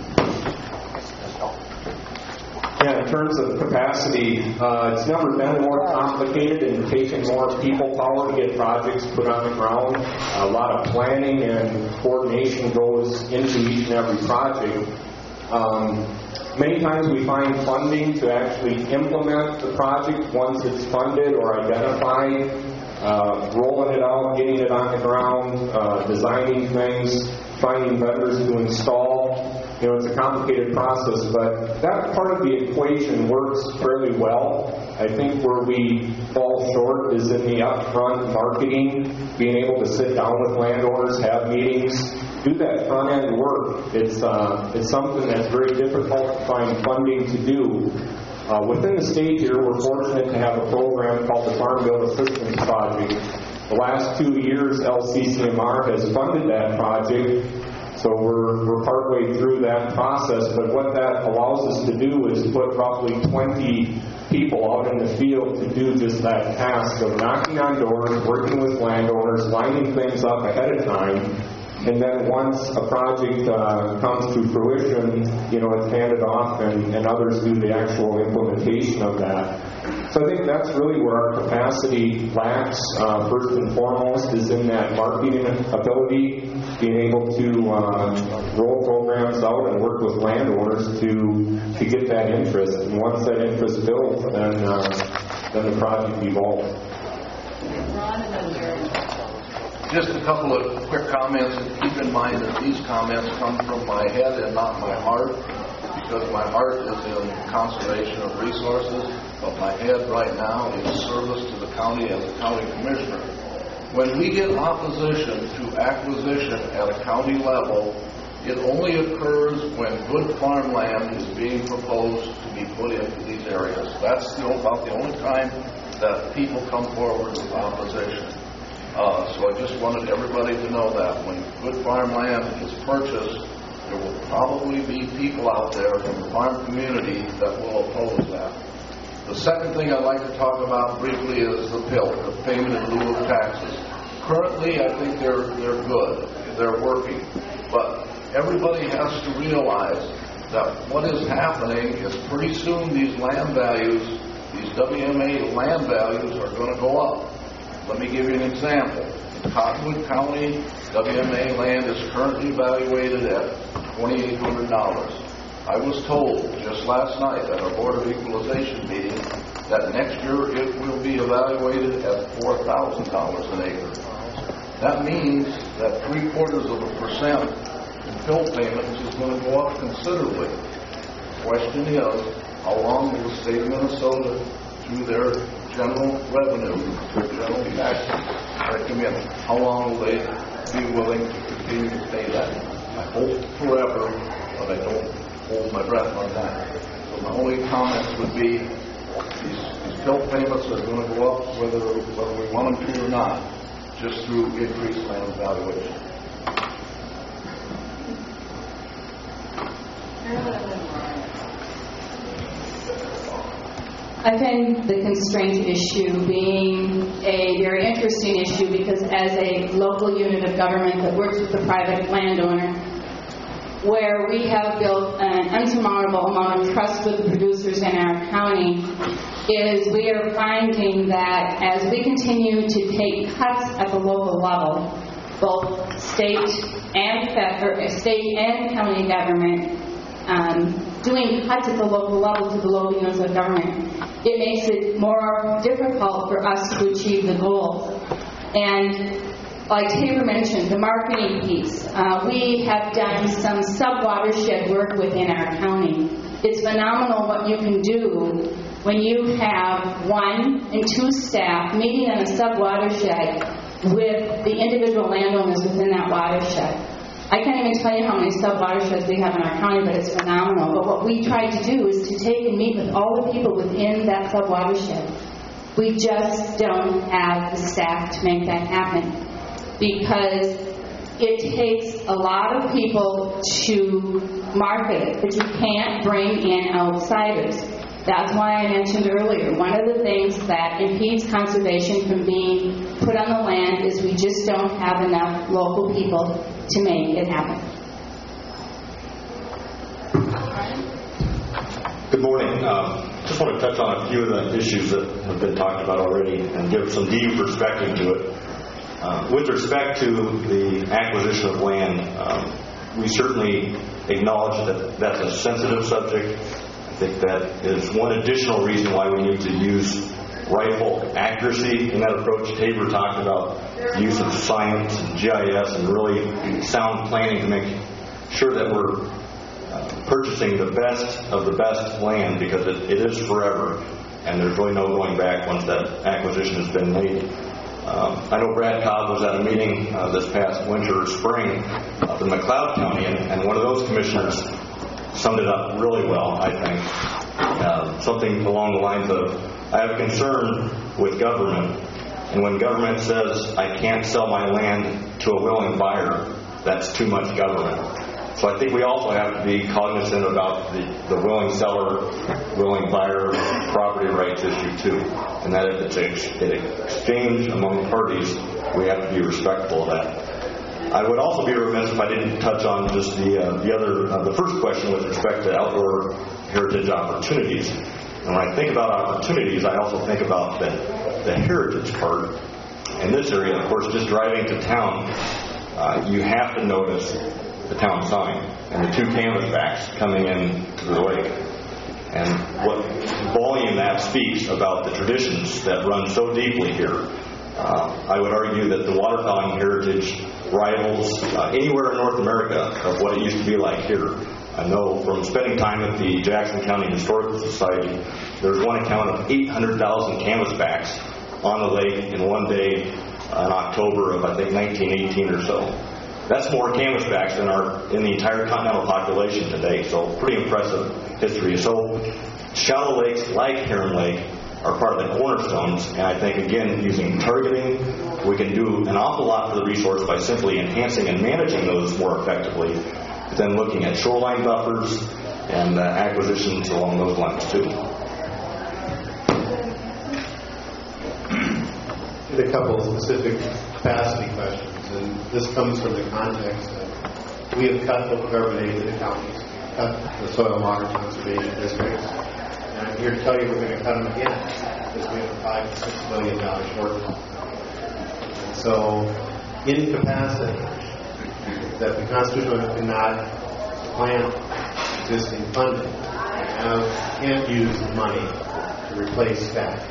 Speaker 13: Yeah, in terms of capacity, uh, it's never been more complicated and taken more people power to get projects put on the ground. A lot of planning and coordination goes into each and every project. Um, Many times we find funding to actually implement the project once it's funded or identified, uh, rolling it out, getting it on the ground, uh, designing things, finding vendors to install. You know, it's a complicated process, but that part of the equation works fairly well. I think where we fall short is in the upfront marketing, being able to sit down with landowners, have meetings, do that front-end work. It's uh, it's something that's very difficult to find funding to do. Uh, within the state here, we're fortunate to have a program called the Farm Bill Assistance Project. The last two years, L C C M R has funded that project, so we're, we're partway through that process. But what that allows us to do is put roughly twenty people out in the field to do just that task of knocking on doors, working with landowners, lining things up ahead of time. And then once a project uh, comes to fruition, you know, it's handed off and, and others do the actual implementation of that. So I think that's really where our capacity lacks, uh, first and foremost, is in that marketing ability, being able to uh, roll programs out and work with landowners to to get that interest. And once that interest builds, then, uh, then the project evolves.
Speaker 3: Ron and then Jared.
Speaker 12: Just a couple of quick comments, and keep in mind that these comments come from my head and not my heart, because my heart is in conservation of resources, but my head right now is service to the county as a county commissioner. When we get opposition to acquisition at a county level, It only occurs when good farmland is being proposed to be put into these areas. That's the, about the only time that people come forward with opposition. Uh, so I just wanted everybody to know that when good farmland is purchased, there will probably be people out there in the farm community that will oppose that. The second thing I'd like to talk about briefly is the P I L, the payment in lieu of taxes. Currently, I think they're they're good, they're working, but everybody has to realize that what is happening is pretty soon these land values, these W M A land values are going to go up. Let me give you an example. In Cottonwood County, W M A land is currently evaluated at twenty-eight hundred dollars. I was told just last night at our Board of Equalization meeting that next year it will be evaluated at four thousand dollars an acre. That means that three quarters of a percent in P I L payments is going to go up considerably. The question is, how long will the state of Minnesota, through their general revenue, their general taxes that come in, how long will they be willing to continue to pay that? I hope forever, but I don't hold my breath on that. So my only comments would be these, these P I L payments are going to go up whether, whether we want them to or not, just through increased land valuation.
Speaker 16: I find the constraint issue being a very interesting issue because as a local unit of government that works with the private landowner, where we have built an unsurmountable amount of trust with the producers in our county, is we are finding that as we continue to take cuts at the local level, both state and federal, state and county government, um, doing cuts at the local level to the local units of government, it makes it more difficult for us to achieve the goals. And like Tabor mentioned, the marketing piece, uh, we have done some sub-watershed work within our county. It's phenomenal what you can do when you have one and two staff meeting in a sub-watershed with the individual landowners within that watershed. I can't even tell you how many sub-watersheds we have in our county, but it's phenomenal. But what we try to do is to take and meet with all the people within that sub-watershed. We just don't have the staff to make that happen because it takes a lot of people to market it, but you can't bring in outsiders. That's why I mentioned earlier, one of the things that impedes conservation from being put on the land is we just don't have enough local people to make it happen.
Speaker 18: Good morning. Um, just want to touch on a few of the issues that have been talked about already and give some deep perspective to it. Uh, with respect to the acquisition of land, um, we certainly acknowledge that that's a sensitive subject. I think that is one additional reason why we need to use rifle accuracy in that approach. Tabor talked about the use of science and G I S and really sound planning to make sure that we're uh, purchasing the best of the best land because it, it is forever and there's really no going back once that acquisition has been made. Um, I know Brad Cobb was at a meeting uh, this past winter or spring up in McLeod County, and, and one of those commissioners summed it up really well, I think. Uh, something along the lines of, I have a concern with government, and when government says I can't sell my land to a willing buyer, that's too much government. So I think we also have to be cognizant about the, the willing seller, willing buyer property rights issue too. And that if it's an exchange among parties, we have to be respectful of that. I would also be remiss if I didn't touch on just the uh, the other uh, the first question with respect to outdoor heritage opportunities. And when I think about opportunities, I also think about the, the heritage part. In this area, of course, just driving to town, uh, you have to notice the town sign and the two canvasbacks coming in to the lake. And what volume that speaks about the traditions that run so deeply here. Uh, I would argue that the waterfowling heritage rivals uh, anywhere in North America of what it used to be like here. I know from spending time at the Jackson County Historical Society, there's one account of eight hundred thousand canvasbacks on the lake in one day uh, in October of, I think, nineteen eighteen or so. That's more canvasbacks than are in the entire continental population today. So pretty impressive history. So shallow lakes like Heron Lake are part of the cornerstones, and I think, again, using targeting, we can do an awful lot for the resource by simply enhancing and managing those more effectively, but then looking at shoreline buffers and uh, acquisitions along those lines too.
Speaker 15: A couple of specific capacity questions, and this comes from the context that we have cut local government aid to the counties, cut the soil and water conservation districts, and I'm here to tell you we're going to cut them again because we have a five to six billion dollar shortfall. And so, in capacity, that the Constitution cannot supplant existing funding, and can't use the money to replace staff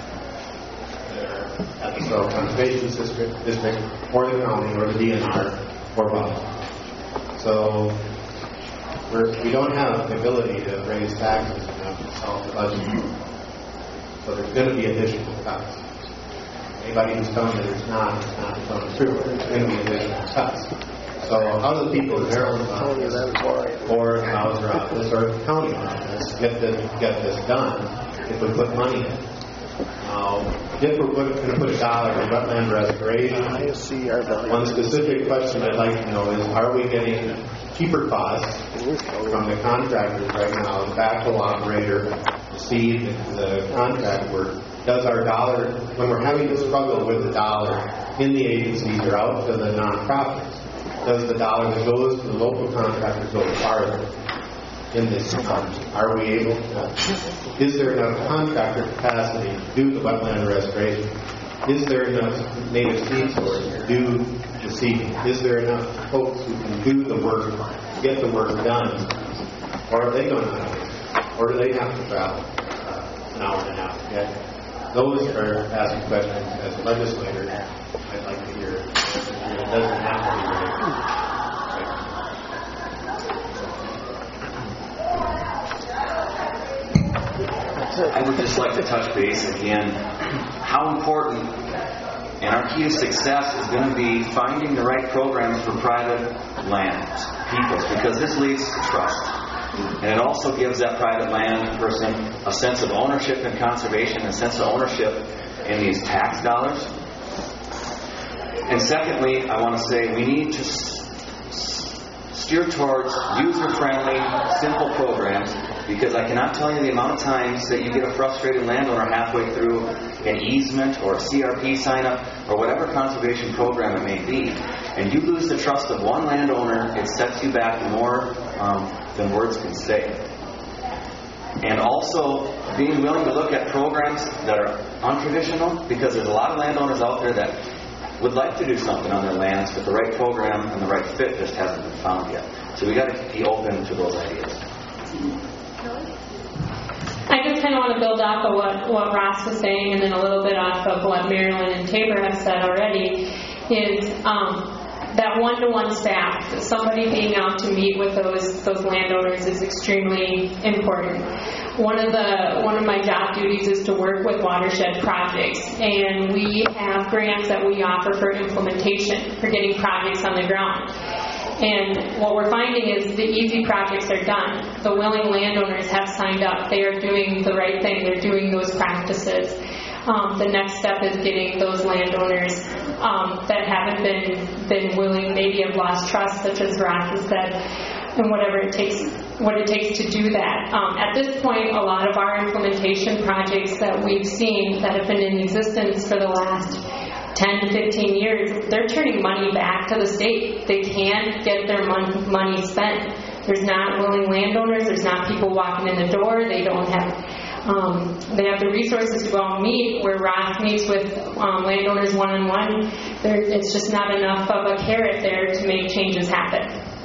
Speaker 15: at the Soil Conservation District, district, or the county, or the D N R, or both. So we're, we don't have the ability to raise taxes enough to solve the budget. So there's going to be additional cuts. Anybody who's telling me there's not, is not telling the truth. There's going to be additional cuts. So how do the people in Maryland's office, or in Hauser office, or the county office get this, get this done if we put money in? Uh, if we're going to put a dollar in wetland restoration, one specific question I'd like to know is, are we getting cheaper costs from the contractors right now, the backhoe operator, the seed, the contract work? Does our dollar, when we're having to struggle with the dollar in the agencies or out to the nonprofits, does the dollar that goes to the local contractors go farther in this fund? Are we able to, is there enough contractor capacity to do the wetland restoration? Is there enough native seed stores to do the seeding? Is there enough folks who can do the work, get the work done? Or are they going to, or do they have to travel uh, an hour and a half to get? Those are asking questions as a legislator. I'd like to hear. It doesn't have to be right.
Speaker 10: I would just like to touch base again, how important and our key to success is going to be finding the right programs for private land peoples, because this leads to trust. And it also gives that private land person a sense of ownership in conservation, a sense of ownership in these tax dollars. And secondly, I want to say we need to steer towards user-friendly, simple programs, because I cannot tell you the amount of times that you get a frustrated landowner halfway through an easement or a C R P sign-up or whatever conservation program it may be, and you lose the trust of one landowner, it sets you back more um, than words can say. And also being willing to look at programs that are untraditional, because there's a lot of landowners out there that would like to do something on their lands, but the right program and the right fit just hasn't been found yet. So we got to be open to those ideas.
Speaker 9: I just kind of want to build off of what, what Ross was saying, and then a little bit off of what Marilyn and Tabor have said already, is um, that one-to-one staff, somebody being out to meet with those those landowners is extremely important. One of the one of my job duties is to work with watershed projects, and we have grants that we offer for implementation, for getting projects on the ground. And what we're finding is the easy projects are done. The willing landowners have signed up. They are doing the right thing. They're doing those practices. Um, the next step is getting those landowners um, that haven't been been willing, maybe have lost trust, such as Ross has said, and whatever it takes, what it takes to do that. Um, at this point, a lot of our implementation projects that we've seen that have been in existence for the last ten to fifteen years, they're turning money back to the state. They can't get their mon- money spent. There's not willing landowners. There's not people walking in the door. They don't have um, they have the resources to go and meet, where Ross meets with um, landowners one-on-one. There, it's just not enough of a carrot there to make changes happen.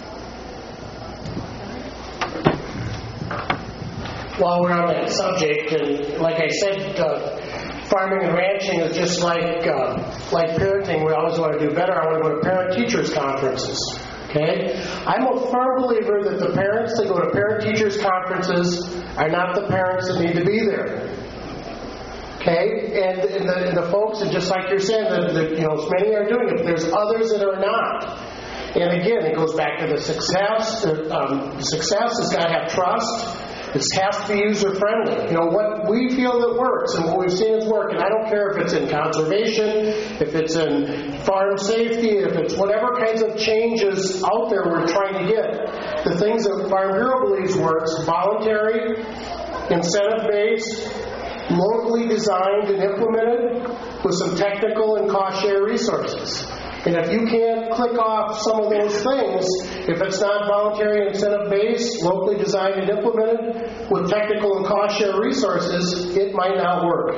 Speaker 5: While we're on that subject, and like I said, uh, farming and ranching is just like uh, like parenting. We always want to do better. I want to go to parent-teachers conferences. Okay? I'm a firm believer that the parents that go to parent-teachers conferences are not the parents that need to be there. Okay? And, and, the, and the folks, and just like you're saying, that, that you know, many are doing it, but there's others that are not. And again, it goes back to the success. The, um, the success has got to have trust. It has to be user-friendly. You know, what we feel that works and what we've seen is work, and I don't care if it's in conservation, if it's in farm safety, if it's whatever kinds of changes out there we're trying to get. The things that Farm Bureau believes works, voluntary, incentive-based, locally designed and implemented with some technical and cost-share resources. And if you can't click off some of those things, if it's not voluntary and incentive-based, locally designed and implemented with technical and cost-share resources, it might not work.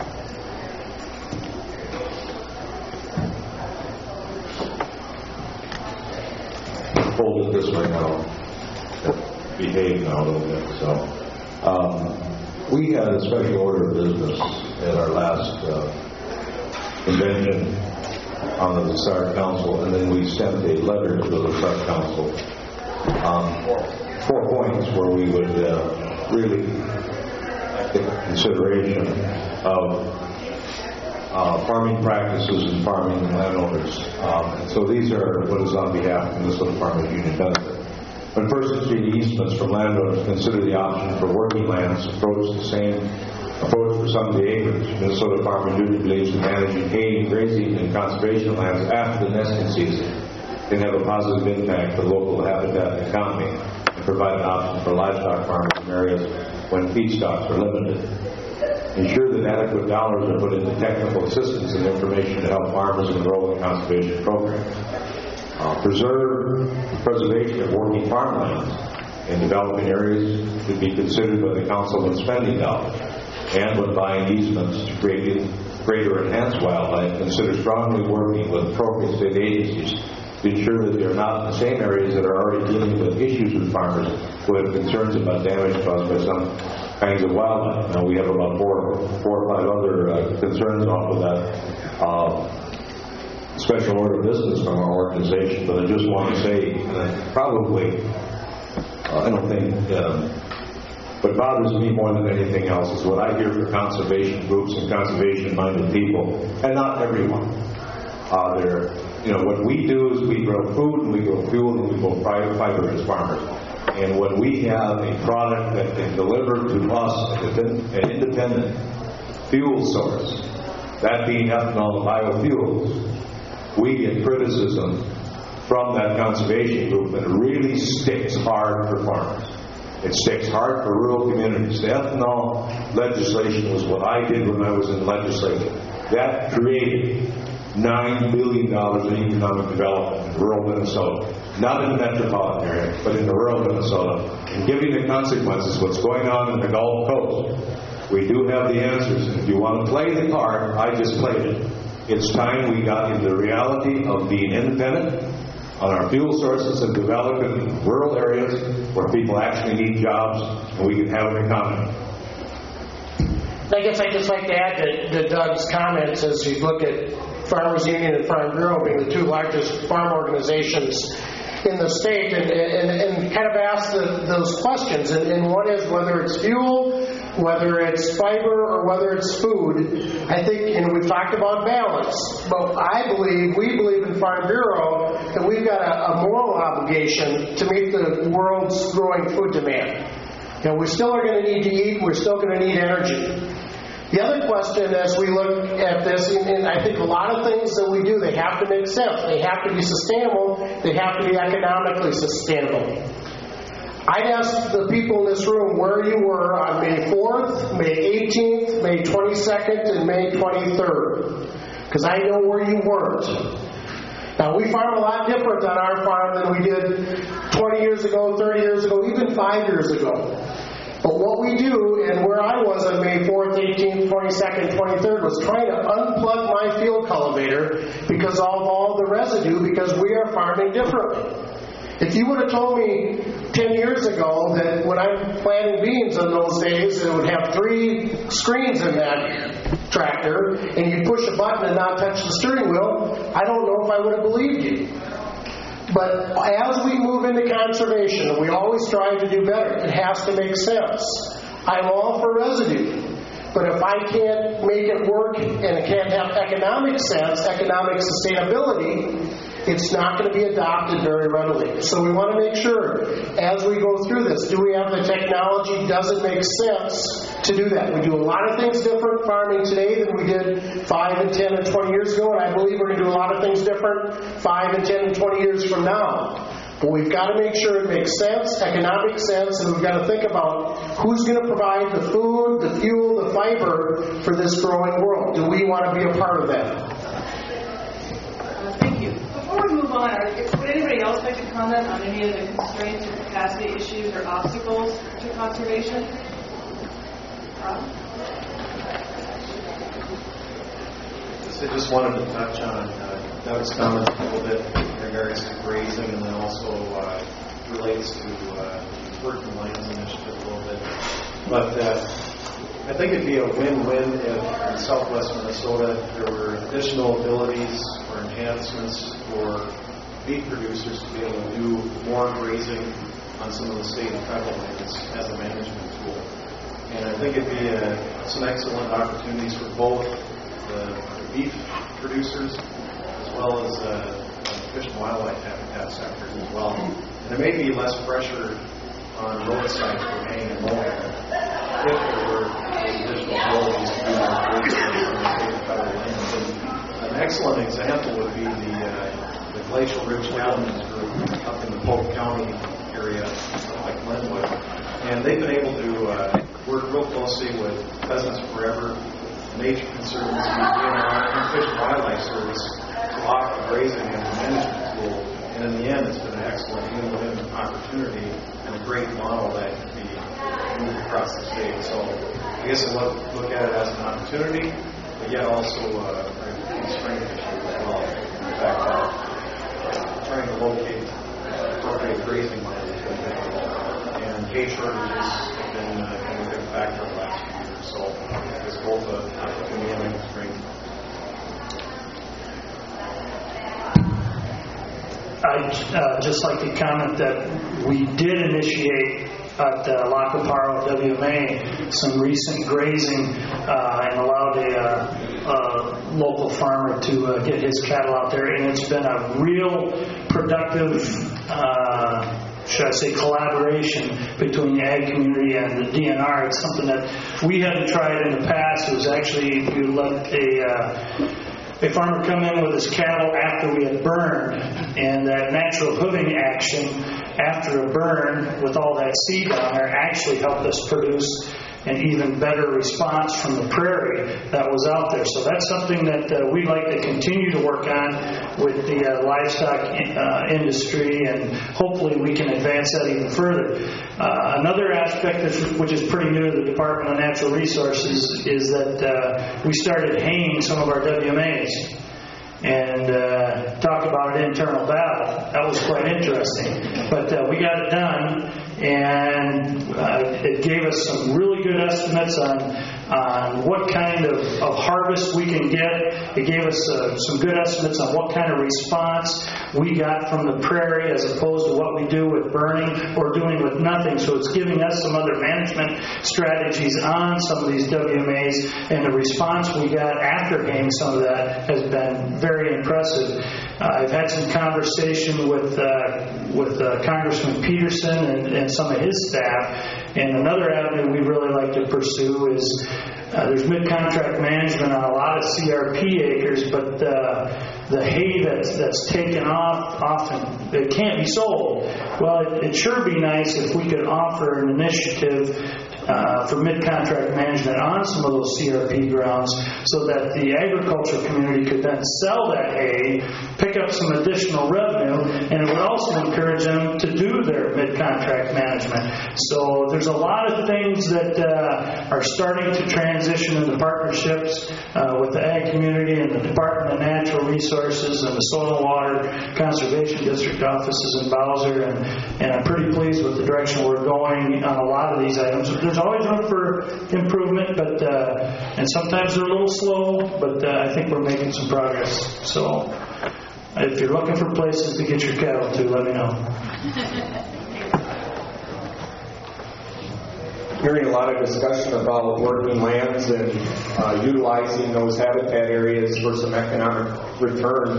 Speaker 11: Hold it this way now. Behave now a little bit. So, um, we had a special order of business at our last uh, convention on the Lassard Council, and then we sent a letter to the Lassard Council. Um, four points where we would uh, really take consideration of uh, farming practices and farming landowners. Um, and so these are what is on behalf of Minnesota Farmers Union benefit. When persons treat easements from landowners, consider the option for working lands approach the same approach for some of the acreage. Minnesota Farmers Union believes that managing hay, grazing, and conservation lands after the nesting season can have a positive impact for local habitat and economy and provide an option for livestock farmers in areas when feedstocks are limited. Ensure that adequate dollars are put into technical assistance and information to help farmers enroll in conservation programs. Uh, preserve the preservation of working farmlands in developing areas to be considered by the council when spending dollars. And when buying easements to create greater enhanced wildlife, consider strongly working with appropriate state agencies to ensure that they're not in the same areas that are already dealing with issues with farmers who have concerns about damage caused by some kinds of wildlife. Now, we have about four, four or five other uh, concerns off of that uh, special order of business from our organization, but I just want to say uh, probably, uh, I don't think, um, what bothers me more than anything else is what I hear from conservation groups and conservation-minded people, and not everyone. Uh, they're, you know, what we do is we grow food and we grow fuel and we grow fiber as farmers. And when we have a product that can deliver to us an independent fuel source, that being ethanol and biofuels, we get criticism from that conservation group, and it really sticks hard for farmers. It sticks hard for rural communities. The ethanol legislation was what I did when I was in legislature. That created nine billion dollars in economic development in rural Minnesota. Not in the metropolitan area, but in the rural Minnesota. And given the consequences, what's going on in the Gulf Coast, we do have the answers. And if you want to play the card, I just played it. It's time we got into the reality of being independent on our fuel sources and developing rural areas where people actually need jobs and we can have an economy.
Speaker 5: I guess I'd just like to add to, to Doug's comments as you look at Farmers Union and Farm Bureau being the two largest farm organizations in the state, and, and, and kind of ask the, those questions. And, and one is whether it's fuel, whether it's fiber, or whether it's food. I think, and we've talked about balance, but I believe, we believe in Farm Bureau that we've got a, a moral obligation to meet the world's growing food demand. You know, we still are going to need to eat, we're still going to need energy. The other question as we look at this, and I think a lot of things that we do, they have to make sense. They have to be sustainable. They have to be economically sustainable. I'd ask the people in this room where you were on May fourth, May eighteenth, May twenty-second, and May twenty-third, because I know where you weren't. Now, we farm a lot different on our farm than we did twenty years ago, thirty years ago, even five years ago. But what we do, and where I was on May fourth, eighteenth, twenty-second, twenty-third, was trying to unplug my field cultivator because of all the residue, because we are farming differently. If you would have told me ten years ago that when I'm planting beans in those days, it would have three screens in that tractor, and you'd push a button and not touch the steering wheel, I don't know if I would have believed you. But as we move into conservation, and we always strive to do better, it has to make sense. I'm all for residue. But if I can't make it work and it can't have economic sense, economic sustainability, it's not going to be adopted very readily. So we want to make sure, as we go through this, do we have the technology? Does it make sense to do that? We do a lot of things different farming today than we did five and ten and twenty years ago, and I believe we're going to do a lot of things different five and ten and twenty years from now. But we've got to make sure it makes sense, economic sense, and we've got to think about who's going to provide the food, the fuel, the fiber for this growing world. Do we want to be a part of that?
Speaker 3: Uh, thank you. Before we move on, are, would anybody else like to comment on any of the constraints or capacity issues or obstacles to conservation? Rob?
Speaker 15: I just wanted to touch on uh, Doug's comment a little bit in regards to grazing, and then also uh, relates to uh, Working Lands Initiative a little bit. But uh, I think it'd be a win-win if in southwest Minnesota there were additional abilities or enhancements for beef producers to be able to do more grazing on some of the state and federal lands as a management tool. And I think it'd be a, some excellent opportunities for both the beef producers as well as uh, fish and wildlife habitat sectors as well. And there may be less pressure on roadsides for haying and mowing if there were additional abilities to do more grazing on the state and federal lands. And an excellent example would be the, uh, the Glacial Ridge Cattlemen's Group up in the Polk County area, like Glenwood. And they've been able to uh, work real closely with Pheasants Forever, Nature Conservancy, D N R, and Fish and Wildlife Service to offer grazing as a management tool. And in the end, it's been an excellent win-win opportunity and a great model that can be moved across the state. So I guess I look, look at it as an opportunity, but yet also uh, a constraint issue as well. In fact, uh, trying to locate appropriate grazing land is going to be, and hay shortages have been uh, a big factor in the last few years. So it's both an opportunity and a constraint.
Speaker 7: I'd uh, just like to comment that we did initiate at uh, La Caparo W M A some recent grazing uh, and allowed a, uh, a local farmer to uh, get his cattle out there, and it's been a real productive uh, should I say, collaboration between the ag community and the D N R. It's something that we hadn't tried in the past. It was actually, we let a uh, a farmer come in with his cattle after we had burned, and that natural hooving action after a burn with all that seed on there actually helped us produce an even better response from the prairie that was out there. So that's something that uh, we'd like to continue to work on with the uh, livestock in, uh, industry, and hopefully we can advance that even further. Uh, another aspect that's, which is pretty new to the Department of Natural Resources is that uh, we started haying some of our W M As. And uh, talk about an internal battle. That was quite interesting. But uh, we got it done, and uh, it gave us some really good estimates on, on what kind of, of harvest we can get. It gave us uh, some good estimates on what kind of response we got from the prairie as opposed to what we do with burning or doing with nothing. So it's giving us some other management strategies on some of these W M As, and the response we got after haying some of that has been very impressive. Uh, I've had some conversation with uh, with uh, Congressman Peterson and, and some of his staff, and another avenue we'd really like to pursue is uh, there's mid-contract management on a lot of C R P acres, but uh, the hay that's, that's taken off often, it can't be sold. Well, it, it'd sure be nice if we could offer an initiative Uh, for mid-contract management on some of those C R P grounds so that the agriculture community could then sell that hay, pick up some additional revenue, and it would also encourage them to do their mid-contract management. So there's a lot of things that uh, are starting to transition into partnerships uh, with the ag community and the Department of Natural Resources and the Soil and Water Conservation District offices in Bowser, and, and I'm pretty pleased with the direction we're going on a lot of these items. There's always room for improvement, but uh, and sometimes they're a little slow, but uh, I think we're making some progress. So if you're looking for places to get your cattle to, let me know.
Speaker 13: Hearing a lot of discussion about working lands and uh, utilizing those habitat areas for some economic return.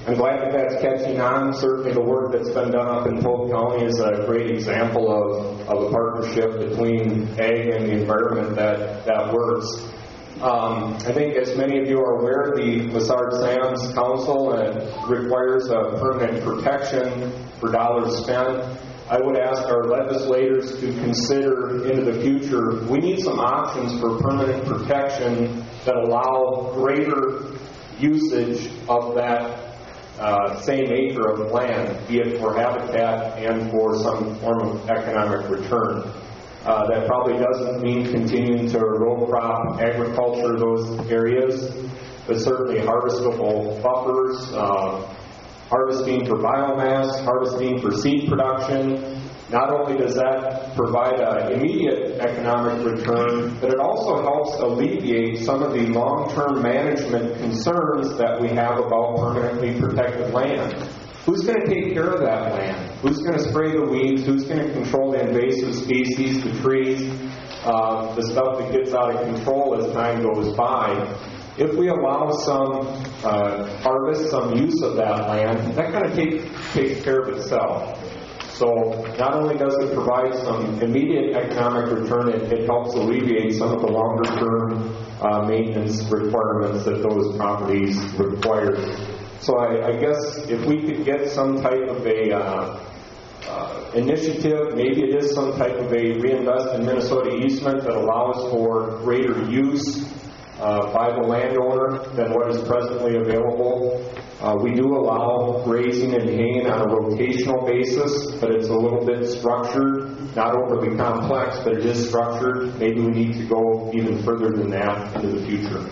Speaker 13: I'm glad that that's catching on. Certainly the work that's been done up in Polk County is a great example of, of a partnership between ag and the environment that, that works. Um, I think as many of you are aware, the Lessard-Sams Council uh, requires a permanent protection for dollars spent. I would ask our legislators to consider into the future, we need some options for permanent protection that allow greater usage of that uh, same acre of land, be it for habitat and for some form of economic return. Uh, that probably doesn't mean continuing to row crop agriculture those areas, but certainly harvestable buffers, uh, harvesting for biomass, harvesting for seed production. Not only does that provide an immediate economic return, but it also helps alleviate some of the long-term management concerns that we have about permanently protected land. Who's going to take care of that land? Who's going to spray the weeds? Who's going to control the invasive species, the trees, uh, the stuff that gets out of control as time goes by? If we allow some uh, harvest, some use of that land, that kind of take, takes care of itself. So not only does it provide some immediate economic return, it, it helps alleviate some of the longer-term uh, maintenance requirements that those properties require. So I, I guess if we could get some type of a uh, uh, initiative, maybe it is some type of a Reinvest in Minnesota easement that allows for greater use uh, by the landowner than what is presently available. Uh, we do allow grazing and haying on a rotational basis, but it's a little bit structured, not overly complex, but it is structured. Maybe we need to go even further than that into the future.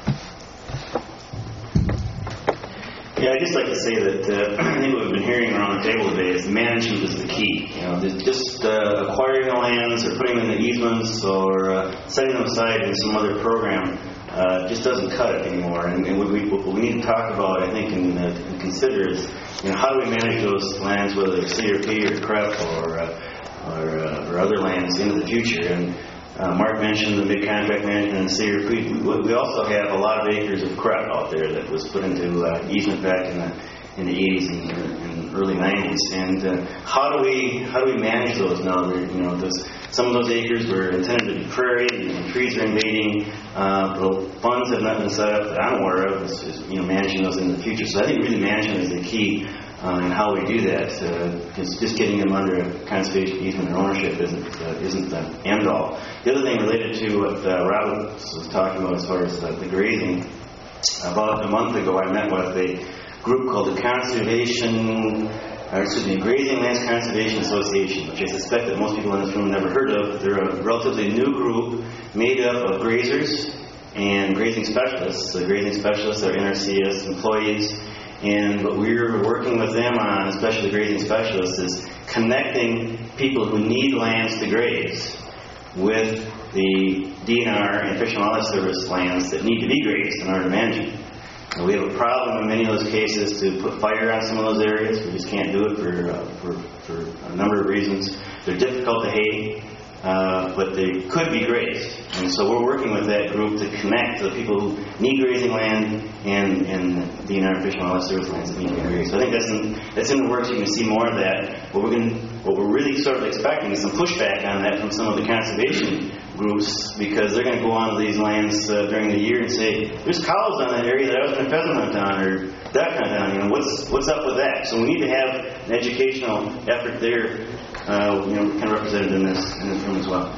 Speaker 6: Yeah, I'd just like to say that uh, I think what we've been hearing around the table today is management is the key. You know, just uh, acquiring the lands or putting them in the easements or uh, setting them aside in some other program uh, just doesn't cut it anymore. And, and what, we, what we need to talk about, I think, and, uh, and consider is, you know, how do we manage those lands, whether it's C R P or C R E P or uh, or, uh, or other lands into the future. And Uh, Mark mentioned the mid-contract management and C R P. We, we also have a lot of acres of C R E P out there that was put into uh, easement back in the in the eighties and, and early nineties. And uh, how do we how do we manage those now? We're, you know, those, some of those acres were intended to be prairie, and trees are invading. Uh, the funds have not been set up that I'm aware of. Is, is, you know, managing those in the future. So I think really management is the key. Uh, and how we do that, because uh, just getting them under a conservation easement or ownership isn't uh, isn't the end all. The other thing related to what uh, Robert was talking about as far as uh, the grazing, about a month ago I met with a group called the Conservation, or excuse me, Grazing Lands Conservation Association, which I suspect that most people in this room never heard of. They're a relatively new group made up of grazers and grazing specialists. The grazing specialists are N R C S employees. And what we're working with them on, especially the grazing specialists, is connecting people who need lands to graze with the D N R and Fish and Wildlife Service lands that need to be grazed in order to manage it. And we have a problem in many of those cases to put fire on some of those areas. We just can't do it for uh, for, for a number of reasons. They're difficult to hay, uh, but they could be grazed. And so we're working with that group to connect the people who need grazing land and, and D N R Fish and Wildlife Service lands that need to be grazed. So I think that's in, that's in the works. You can see more of that. What we're, going, what we're really sort of expecting is some pushback on that from some of the conservation groups, because they're going to go onto these lands uh, during the year and say, there's cows on that area that I was going to pheasant hunt on, or duck hunt on. You know, what's what's up with that? So we need to have an educational effort there, uh, you know, kind of represented in this in this room as well.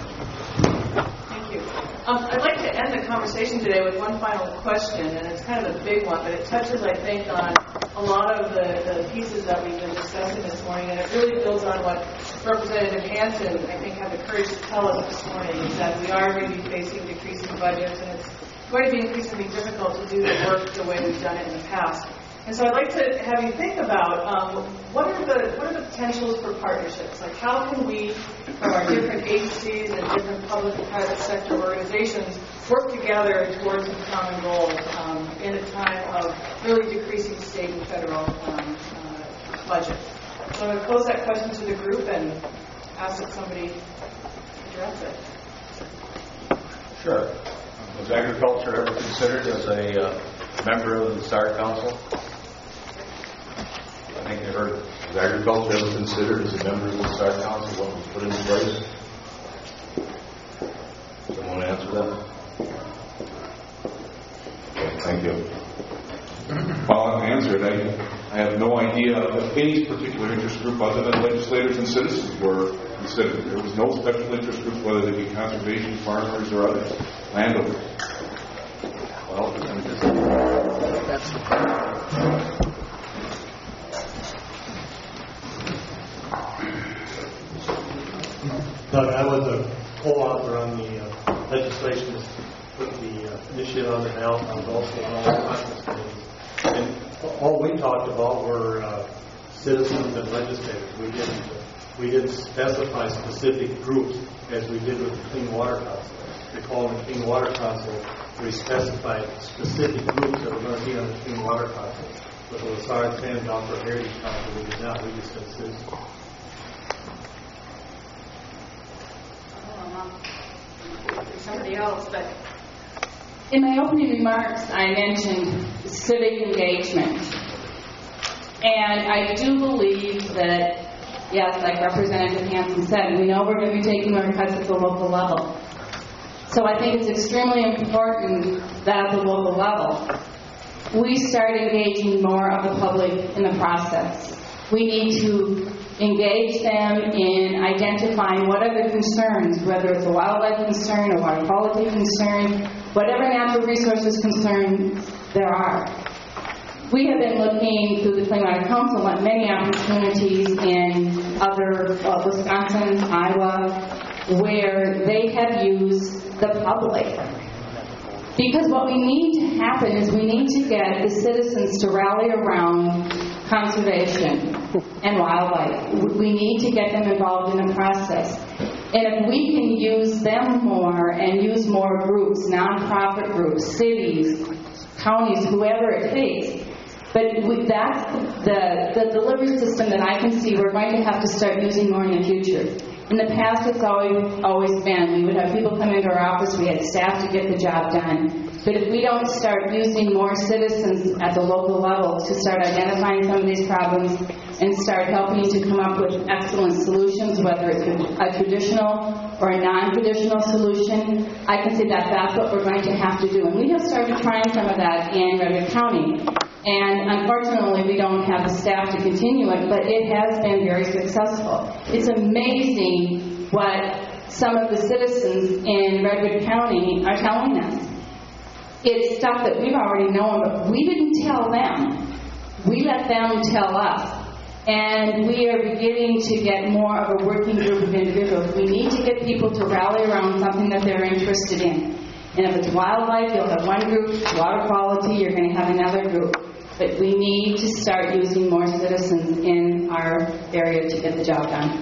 Speaker 3: Thank you. Um, I'd like to end the conversation today with one final question, and it's kind of a big one, but it touches, I think, on a lot of the, the pieces that we've been discussing this morning, and it really builds on what Representative Hansen, I think, had the courage to tell us this morning, is that we are going to be facing decreasing budgets, and it's going to be increasingly difficult to do the work the way we've done it in the past. And so I'd like to have you think about um, what are the what are the potentials for partnerships? Like, how can we, from our different agencies and different public and private sector organizations, work together towards some common goals um, in a time of really decreasing state and federal um, uh, budgets? So I'm going to pose that question to the group and ask that somebody address it.
Speaker 19: Sure. Was agriculture ever considered as a uh, member of the S A R Council?
Speaker 11: heard, is agriculture ever considered as a member of the Star Council when it was put into place? Someone answer that? Okay, thank you.
Speaker 2: Well, I'll answer it. I, I have no idea of any particular interest group other than legislators and citizens were considered. There was no special interest groups, whether they be conservation, farmers, or others, landowners. Well,
Speaker 1: That's the
Speaker 17: Doug, I was a co-author on the uh, legislation to put the uh, initiative on the ballot. I was also on all the conference committees. And all we talked about were uh, citizens and legislators. We didn't, we didn't specify specific groups as we did with the Clean Water Council. Recall in the Clean Water Council, we specified specific groups that were going to be on the Clean Water Council. With the Lessard Sands Outdoor Heritage Council, we did not. We just said citizens.
Speaker 3: Somebody else, but
Speaker 16: in my opening remarks, I mentioned civic engagement. And I do believe that, yes, like Representative Hansen said, we know we're going to be taking more cuts at the local level. So I think it's extremely important that at the local level, we start engaging more of the public in the process. We need to engage them in identifying what are the concerns, whether it's a wildlife concern, a water quality concern, whatever natural resources concern there are. We have been looking through the Clean Water Council at many opportunities in other, uh, Wisconsin, Iowa, where they have used the public. Because what we need to happen is we need to get the citizens to rally around conservation and wildlife. We need to get them involved in the process. And if we can use them more and use more groups, nonprofit groups, cities, counties, whoever it takes, but we, that's the, the delivery system that I can see we're going to have to start using more in the future. In the past, it's always, always been, we would have people come into our office, we had staff to get the job done. But if we don't start using more citizens at the local level to start identifying some of these problems and start helping to come up with excellent solutions, whether it's a traditional or a non-traditional solution, I can see that that's what we're going to have to do. And we have started trying some of that in Redwood County. And unfortunately, we don't have the staff to continue it, but it has been very successful. It's amazing what some of the citizens in Redwood County are telling us. It's stuff that we've already known, but we didn't tell them. We let them tell us. And we are beginning to get more of a working group of individuals. We need to get people to rally around something that they're interested in. And if it's wildlife, you'll have one group. Water quality, you're going to have another group. But we need to start using more citizens in our area to get the job done.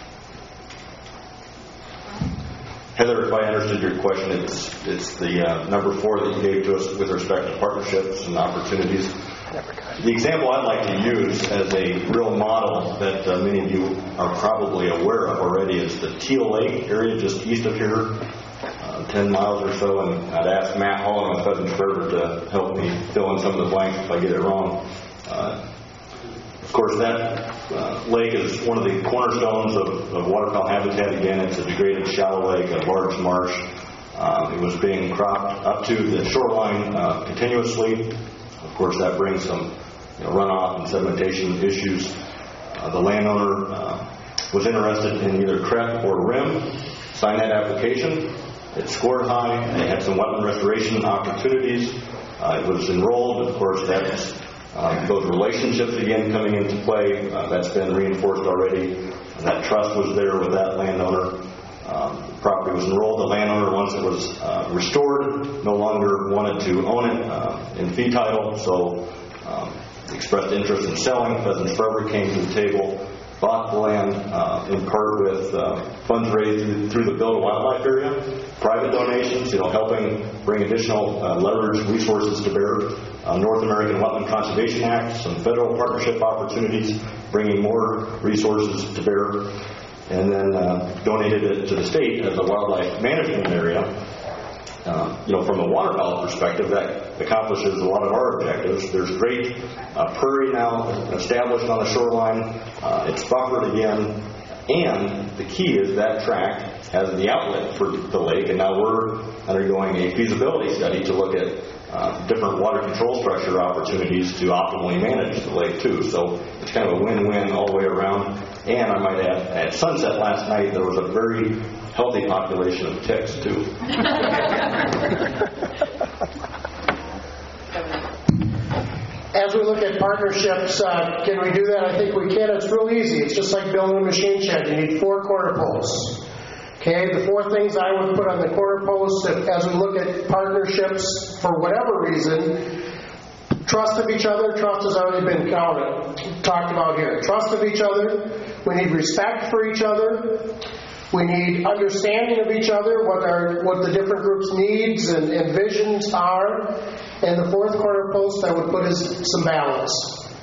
Speaker 18: Heather, if I understood your question, it's it's the uh, number four that you gave to us with respect to partnerships and opportunities. The example I'd like to use as a real model that uh, many of you are probably aware of already is the Teal Lake area just east of here, uh, ten miles or so, and I'd ask Matt Holland with Pheasants Forever to help me fill in some of the blanks if I get it wrong. Uh, Of course, that uh, lake is one of the cornerstones of, of waterfowl habitat. Again, it's a degraded shallow lake, a large marsh. Uh, it was being cropped up to the shoreline uh, continuously. Of course, that brings some you know, runoff and sedimentation issues. Uh, the landowner uh, was interested in either C R E P or R I M, signed that application. It scored high. They had some wetland restoration opportunities. Uh, it was enrolled. Of course, that's Uh, those relationships again coming into play, uh, that's been reinforced already. That trust was there with that landowner. Um, the property was enrolled. The landowner, once it was uh, restored, no longer wanted to own it uh, in fee title, so um, expressed interest in selling. Pheasants Forever came to the table, bought the land uh, in part with uh, funds raised through, through the Build a Wildlife area, private donations, you know, helping bring additional uh, leverage resources to bear. Uh, North American Wetland Conservation Act, some federal partnership opportunities, bringing more resources to bear, and then uh, donated it to the state as a wildlife management area. Uh, you know, from a waterfowl perspective, that accomplishes a lot of our objectives. There's great uh, prairie now established on the shoreline. Uh, it's buffered again. And the key is that tract has the outlet for the lake, and now we're undergoing a feasibility study to look at uh, different water control structure opportunities to optimally manage the lake, too. So it's kind of a win-win all the way around. And I might add, at sunset last night, there was a very healthy population of ticks, too.
Speaker 5: As we look at partnerships, uh, can we do that? I think we can. It's real easy. It's just like building a machine shed. You need four quarter posts. Okay, the four things I would put on the quarter posts if, as we look at partnerships for whatever reason. Trust of each other. Trust has already been counted, talked about here. Trust of each other. We need respect for each other. We need understanding of each other, what our what the different groups' needs and, and visions are. And the fourth corner post I would put is some balance.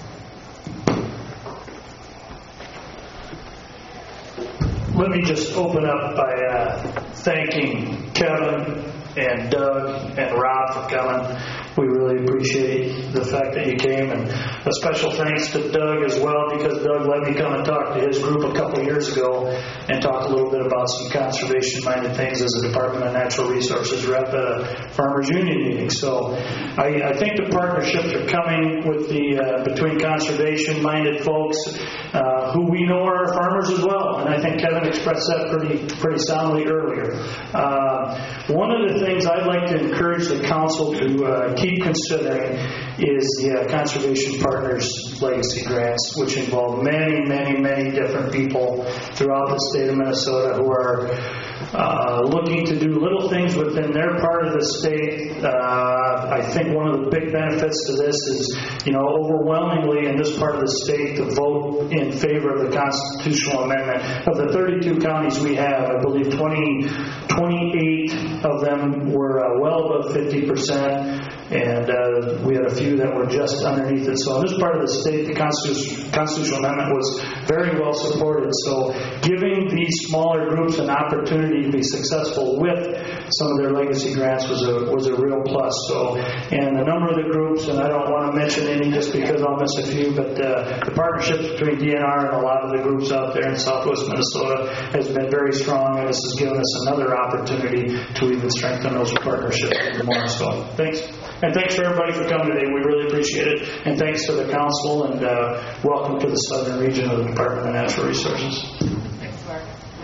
Speaker 7: Let me just open up by uh, thanking Kevin and Doug and Rob for coming. We really appreciate the fact that you came, and a special thanks to Doug as well, because Doug let me come and talk to his group a couple years ago and talk a little bit about some conservation-minded things as a Department of Natural Resources rep at a Farmers Union meeting. So I, I think the partnerships are coming with the uh, between conservation-minded folks uh, who we know are farmers as well, and I think Kevin expressed that pretty pretty soundly earlier. Uh, one of the things I'd like to encourage the council to uh, keep considering is the uh, Conservation Partners Legacy Grants, which involve many, many, many different people throughout the state of Minnesota who are uh, looking to do little things within their part of the state. Uh, I think one of the big benefits to this is, you know, overwhelmingly in this part of the state, the vote in favor of the constitutional amendment. Of the thirty-two counties we have, I believe twenty, twenty-eight of them were uh, well above fifty percent. And uh, we had a few that were just underneath it. So in this part of the state, the Constitu- constitutional amendment was very well supported. So giving these smaller groups an opportunity to be successful with some of their legacy grants was a was a real plus. So, and a number of the groups, and I don't want to mention any just because I'll miss a few, but uh, the partnerships between D N R and a lot of the groups out there in Southwest Minnesota has been very strong, and this has given us another opportunity to even strengthen those partnerships even more. So, thanks. And thanks for everybody for coming today. We really appreciate it. And thanks to the council, and uh, welcome to the southern region of the Department of Natural Resources.
Speaker 3: Thanks, Mark.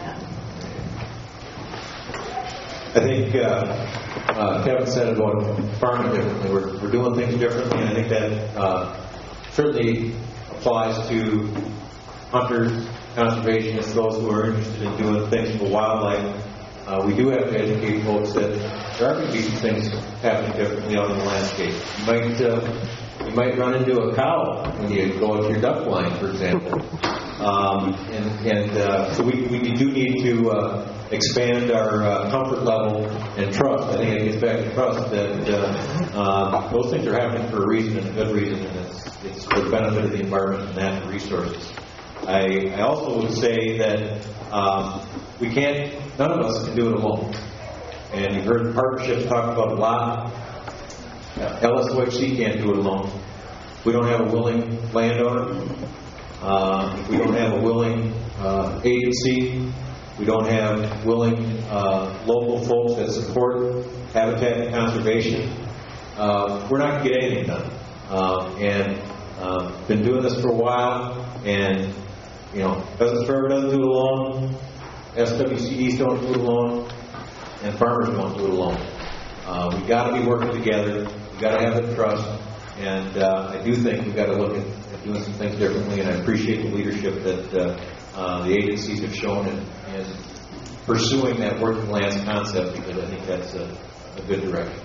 Speaker 8: I think uh, uh, Kevin said about farming differently. We're, we're doing things differently, and I think that uh, certainly applies to hunters, conservationists, those who are interested in doing things for wildlife. Uh, we do have to educate folks that there are going to be some things happening differently out in the landscape. You might uh, you might run into a cow when you go into your duck blind, for example. Um, and and uh, so we, we do need to uh, expand our uh, comfort level and trust. I think it gets back to trust that uh, uh, those things are happening for a reason, and a good reason, and it's, it's for the benefit of the environment and natural resources. I, I also would say that um, we can't, none of us can do it alone. And you've heard partnerships talked about a lot. L S O H C can't do it alone. We don't have a willing landowner. Uh, if we don't have a willing uh, agency, we don't have willing uh, local folks that support habitat and conservation, uh, we're not going to get anything done. Uh, and uh, been doing this for a while, and you know, Pheasants Forever doesn't do it alone. S W C Ds don't do it alone, and farmers don't do it alone. Uh, we've got to be working together. We've got to have the trust, and uh, I do think we've got to look at, at doing some things differently. And I appreciate the leadership that uh, uh, the agencies have shown in, in pursuing that working lands concept, because I think that's a, a good direction.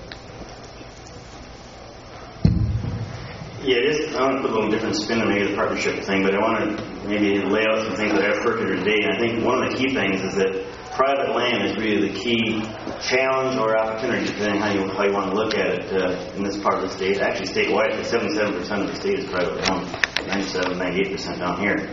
Speaker 6: Yeah, just, I want to put a little different spin on maybe the partnership thing, but I want to maybe lay out some things that I've heard here today. And I think one of the key things is that private land is really the key challenge or opportunity, depending on how you, how you want to look at it uh, in this part of the state. Actually, statewide, seventy-seven percent of the state is privately owned, ninety-seven, ninety-eight percent down here.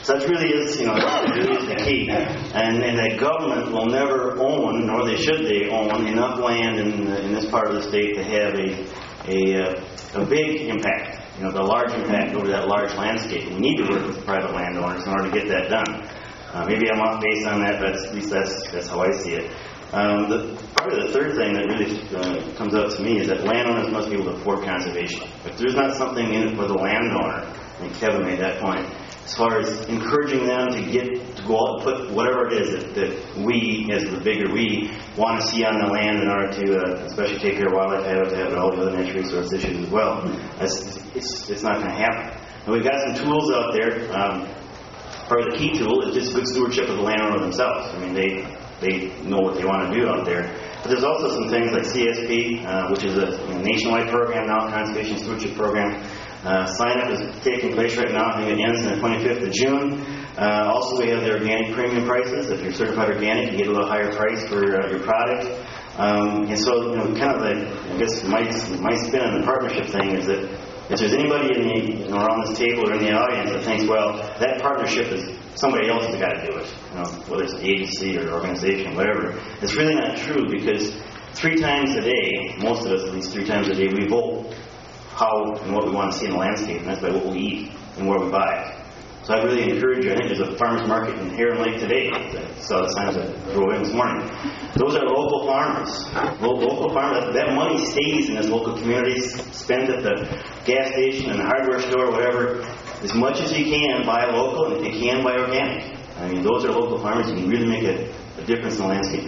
Speaker 6: So that really is, you know, that really is the key. And, and that government will never own, nor they should they own, enough land in, in this part of the state to have a, a, a big impact, you know, the large impact over that large landscape. We need to work with private landowners in order to get that done. Uh, maybe I'm off base on that, but at least that's, that's how I see it. Um, the, probably the third thing that really uh, comes up to me is that landowners must be able to afford conservation. If there's not something in it for the landowner, I think Kevin made that point, as far as encouraging them to get to go out and put whatever it is that, that we, as the bigger we, want to see on the land in order to uh, especially take care of wildlife habitat and all the other natural resource issues as well, it's, it's, it's not going to happen. And we've got some tools out there. Um, probably the key tool is just good stewardship of the landowner themselves. I mean, they they know what they want to do out there. But there's also some things like C S P, uh, which is a you know, nationwide program now, Conservation Stewardship Program. Uh, sign up is taking place right now. I think it ends on the twenty-fifth of June. Uh, also, we have the organic premium prices. If you're certified organic, you get a little higher price for uh, your product. Um, and so, you know, kind of like, I guess my, my spin on the partnership thing is that if there's anybody in the, you know, around this table or in the audience that thinks, well, that partnership is somebody else has got to do it, you know, whether it's an agency or organization, whatever, it's really not true, because three times a day, most of us at least three times a day, we vote how and what we want to see in the landscape, and that's by what we eat and where we buy it. So I really encourage you. I think there's a farmer's market in Heron Lake today. I saw the signs that drove in this morning. Those are local farmers. Local farmers. That money stays in this local community, spent at the gas station and the hardware store, whatever. As much as you can, buy local, and if you can, buy organic. I mean, those are local farmers. You can really make a, a difference in the landscape.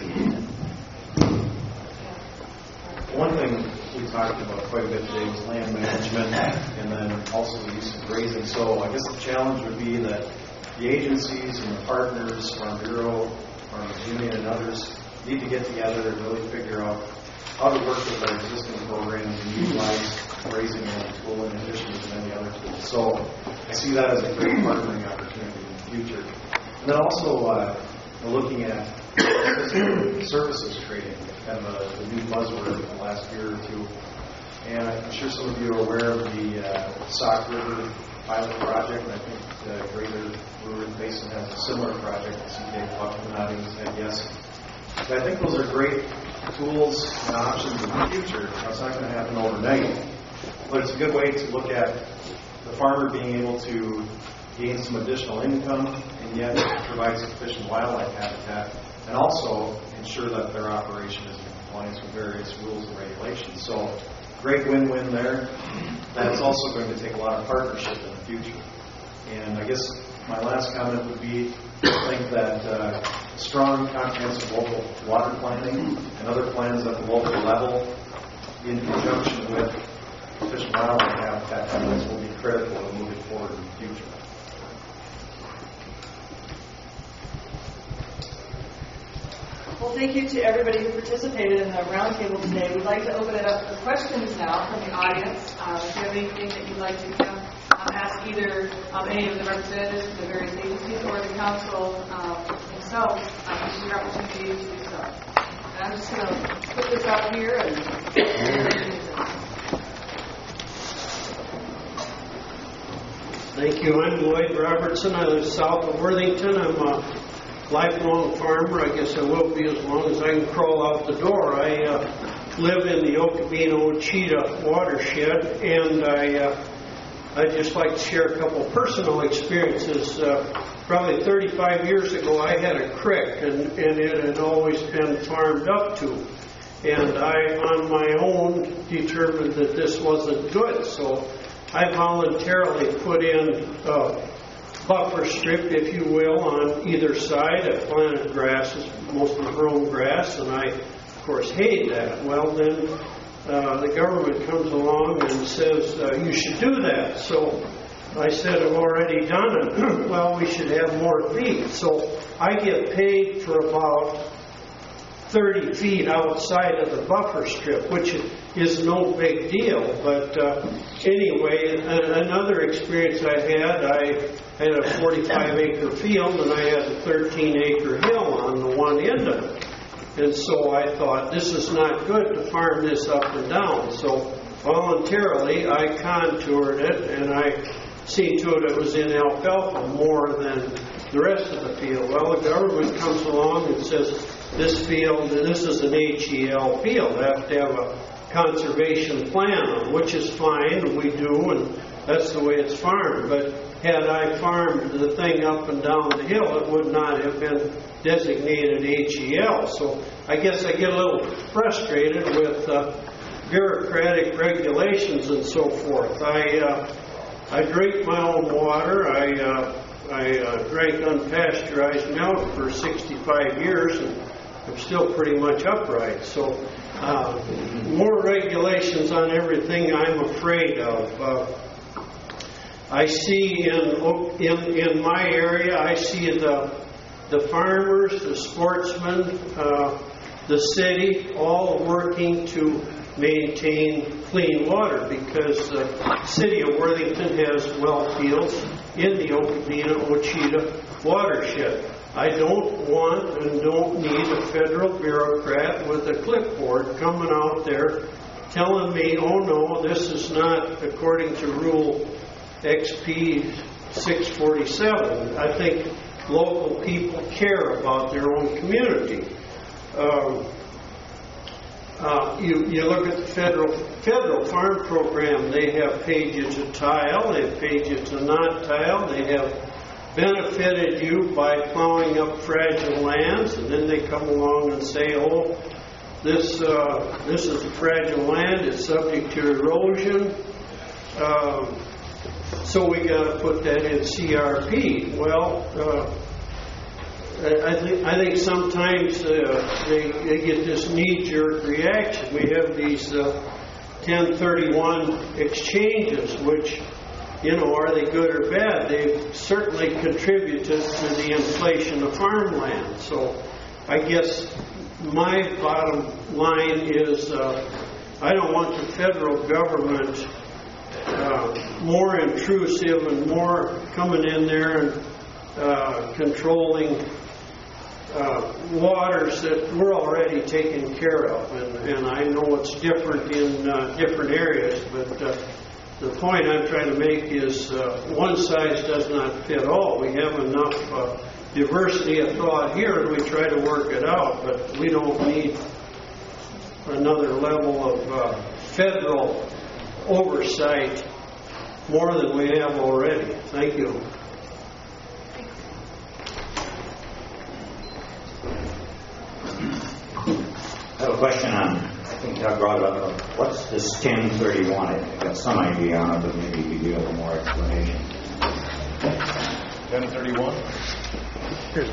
Speaker 15: One thing we talked about quite a bit today was land management, and then also the use of grazing. So I guess the challenge would be that the agencies and the partners, Farm Bureau, Farmers Union, and others need to get together and really figure out how to work with our existing programs and utilize grazing as a tool in addition to many other tools. So I see that as a great partnering opportunity in the future. And then also uh, looking at services trading, kind of a, the new buzzword in the last year or two. And I'm sure some of you are aware of the uh, Sauk River pilot project, and I think the Greater Blue Ridge Basin has a similar project. C J talked nodding his head yes. But I think those are great tools and options in the future. Now, it's not going to happen overnight, but it's a good way to look at the farmer being able to gain some additional income and yet provide sufficient wildlife habitat, and also ensure that their operation is in compliance with various rules and regulations. So, great win-win there. That's also going to take a lot of partnership in the future. And I guess my last comment would be, I think that uh, strong, comprehensive local water planning and other plans at the local level, in conjunction with fish and wildlife habitat plans, will be critical in moving forward in the future.
Speaker 3: Well, thank you to everybody who participated in the roundtable today. We'd like to open it up for questions now from the audience. Um, if you have anything that you'd like to um, ask either um, any of the representatives from the various agencies or the council um, themselves, um, this is your opportunity to do so. And I'm just going to put this out here and.
Speaker 19: Thank you. I'm Lloyd Robertson. I live south of Worthington. I'm a lifelong farmer. I guess I will be as long as I can crawl out the door. I uh, live in the Okabena-Ochita watershed, and I uh, I'd just like to share a couple personal experiences. Uh, probably thirty-five years ago, I had a creek, and, and it had always been farmed up to. And I, on my own, determined that this wasn't good, so I voluntarily put in uh, buffer strip, if you will, on either side. I planted grasses, mostly grown grass, and I, of course, hated that. Well, then uh, the government comes along and says, uh, you should do that. So I said, I've already done it. Well, we should have more feet. So I get paid for about thirty feet outside of the buffer strip, which is no big deal. But uh, anyway, a- another experience I had, I had a forty-five acre field, and I had a thirteen acre hill on the one end of it. And so I thought, this is not good to farm this up and down. So voluntarily, I contoured it, and I see to it it was in alfalfa more than the rest of the field. Well, the government comes along and says, this field, this is an H E L field. They have to have a conservation plan on, which is fine, and we do, and that's the way it's farmed. But had I farmed the thing up and down the hill, it would not have been designated H E L. So I guess I get a little frustrated with uh, bureaucratic regulations and so forth. I uh, I drink my own water. I uh, I uh, drank unpasteurized milk for sixty-five years, and I'm still pretty much upright. So uh, more regulations on everything I'm afraid of. Uh, I see in, in in my area, I see the the farmers, the sportsmen, uh, the city, all working to maintain clean water, because the city of Worthington has well fields in the Okabena-Ochita watershed. I don't want and don't need a federal bureaucrat with a clipboard coming out there telling me, oh no, this is not according to rule X P six forty-seven. I think local people care about their own community. Um, uh, you, you look at the federal federal farm program, they have pages to tile, they have pages to not tile, they have benefited you by plowing up fragile lands, and then they come along and say, oh, this, uh, this is a fragile land, it's subject to erosion. Um, So we got to put that in C R P. Well, uh, I think I think sometimes uh, they, they get this knee-jerk reaction. We have these uh, ten thirty-one exchanges, which, you know, are they good or bad? They've certainly contributed to the inflation of farmland. So I guess my bottom line is uh, I don't want the federal government Uh, more intrusive and more coming in there and uh, controlling uh, waters that we're already taking care of. And, and I know it's different in uh, different areas, but uh, the point I'm trying to make is uh, one size does not fit all. We have enough uh, diversity of thought here, and we try to work it out, but we don't need another level of uh, federal oversight more than we have already. Thank you.
Speaker 20: I have a question on, I think Doug brought it up, what's this ten thirty-one? I've got some idea on it, but maybe you could give a little more explanation.
Speaker 2: ten thirty-one? Here's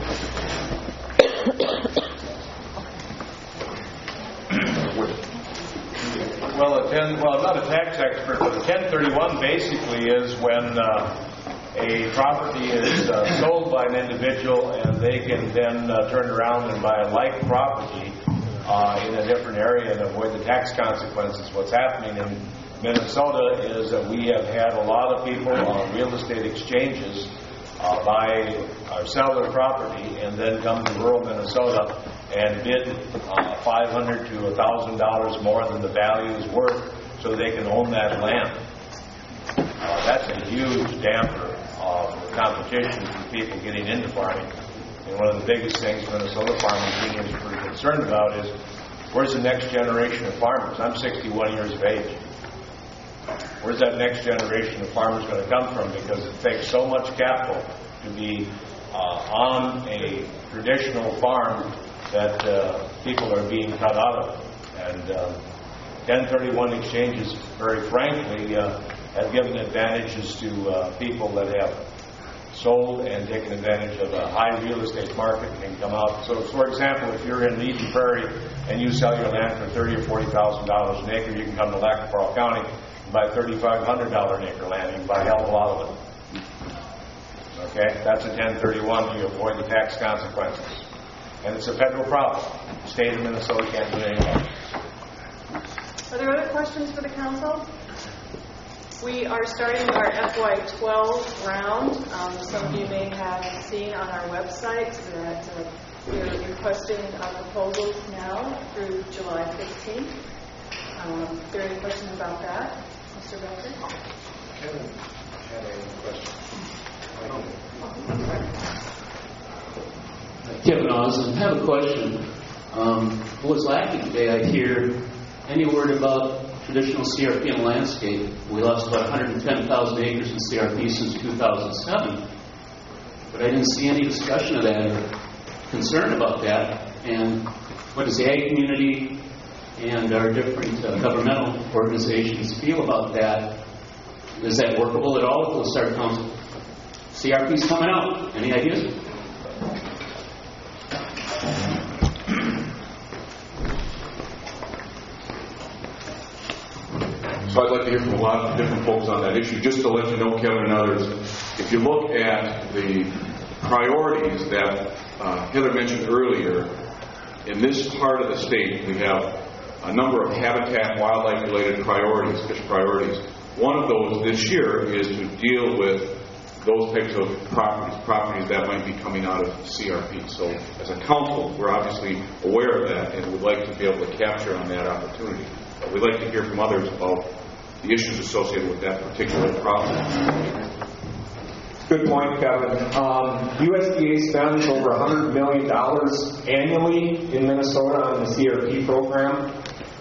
Speaker 2: Well, a ten, well, I'm not a tax expert, but a ten thirty-one basically is when uh, a property is uh, sold by an individual and they can then uh, turn around and buy a like property uh, in a different area and avoid the tax consequences. What's happening in Minnesota is that we have had a lot of people on real estate exchanges uh, buy or sell their property and then come to rural Minnesota and bid uh, five hundred to one thousand dollars more than the value is worth so they can own that land. Uh, that's a huge damper of competition for people getting into farming. And one of the biggest things Minnesota Farmers Union is pretty concerned about is, where's the next generation of farmers? I'm sixty-one years of age. Where's that next generation of farmers going to come from? Because it takes so much capital to be uh, on a traditional farm that uh, people are being cut out of. And um, ten thirty-one exchanges, very frankly, uh, have given advantages to uh, people that have sold and taken advantage of a high real estate market and can come out. So, for example, if you're in Eden Prairie and you sell your land for thirty thousand or forty thousand dollars an acre, you can come to Lac-La-Pearl County and buy thirty-five hundred dollars an acre land. You can buy a hell of a lot of it. Okay? That's a ten thirty-one. You avoid the tax consequences. And it's a federal problem. The state of Minnesota can't do anything about it.
Speaker 3: Are there other questions for the council? We are starting our F Y twelve round. Um, some of you may have seen on our website that uh, we're requesting uh, proposals now through July fifteenth. Um, are there any questions about that, Mister Becker?
Speaker 15: had a question.
Speaker 21: Kevin Osmond, I have a question. Um, what's lacking today? I hear any word about traditional C R P in the landscape. We lost about one hundred ten thousand acres in C R P since two thousand seven, but I didn't see any discussion of that or concern about that. And what does the ag community and our different uh, governmental organizations feel about that? Is that workable at all with the Lessard Council? C R P's coming out. Any ideas?
Speaker 2: So I'd like to hear from a lot of different folks on that issue. Just to let you know, Kevin and others, if you look at the priorities that uh, Heather mentioned earlier, in this part of the state, we have a number of habitat, wildlife-related priorities, fish priorities. One of those this year is to deal with those types of properties, properties that might be coming out of C R P. So as a council, we're obviously aware of that and would like to be able to capture on that opportunity. But we'd like to hear from others about the issues associated with that particular problem.
Speaker 13: Good point, Kevin. Um, U S D A spends over one hundred million dollars annually in Minnesota on the C R P program.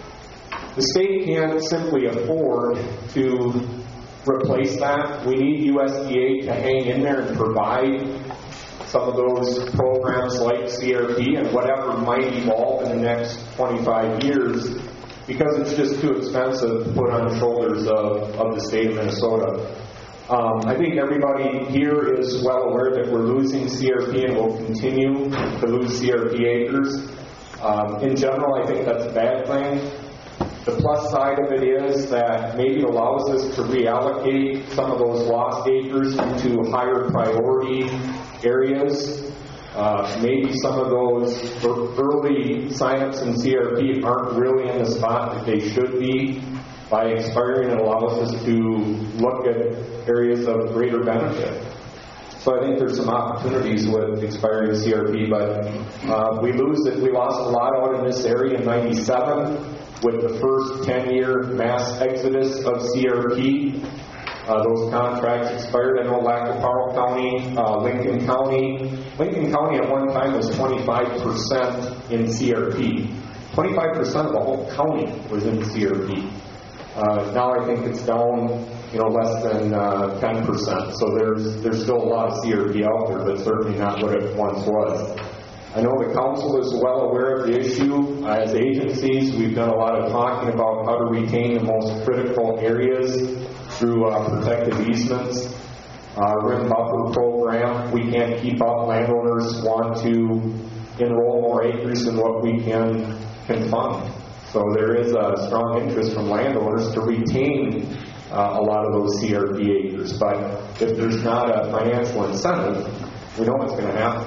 Speaker 13: The state can't simply afford to replace that. We need U S D A to hang in there and provide some of those programs like C R P and whatever might evolve in the next twenty-five years, because it's just too expensive to put on the shoulders of, of the state of Minnesota. Um, I think everybody here is well aware that we're losing C R P and will continue to lose C R P acres. Um, in general, I think that's a bad thing. The plus side of it is that maybe it allows us to reallocate some of those lost acres into higher priority areas. Uh, maybe some of those early signups in C R P aren't really in the spot that they should be. By expiring, it allows us to look at areas of greater benefit. So I think there's some opportunities with expiring C R P, but uh, we lose it. We lost a lot out in this area in ninety-seven with the first ten-year mass exodus of C R P. Uh, those contracts expired. I know Lackawanna County, uh, Lincoln County. Lincoln County at one time was twenty-five percent in C R P. twenty-five percent of the whole county was in C R P. Uh, now I think it's down, you know, less than uh, ten percent. So there's there's still a lot of C R P out there, but certainly not what it once was. I know the council is well aware of the issue. Uh, as agencies, we've done a lot of talking about how to retain the most critical areas through uh, protected easements, uh, rim buffer program. We can't keep up. Landowners want to enroll more acres than what we can can fund. So there is a strong interest from landowners to retain uh, a lot of those C R P acres. But if there's not a financial incentive, we know what's going to happen.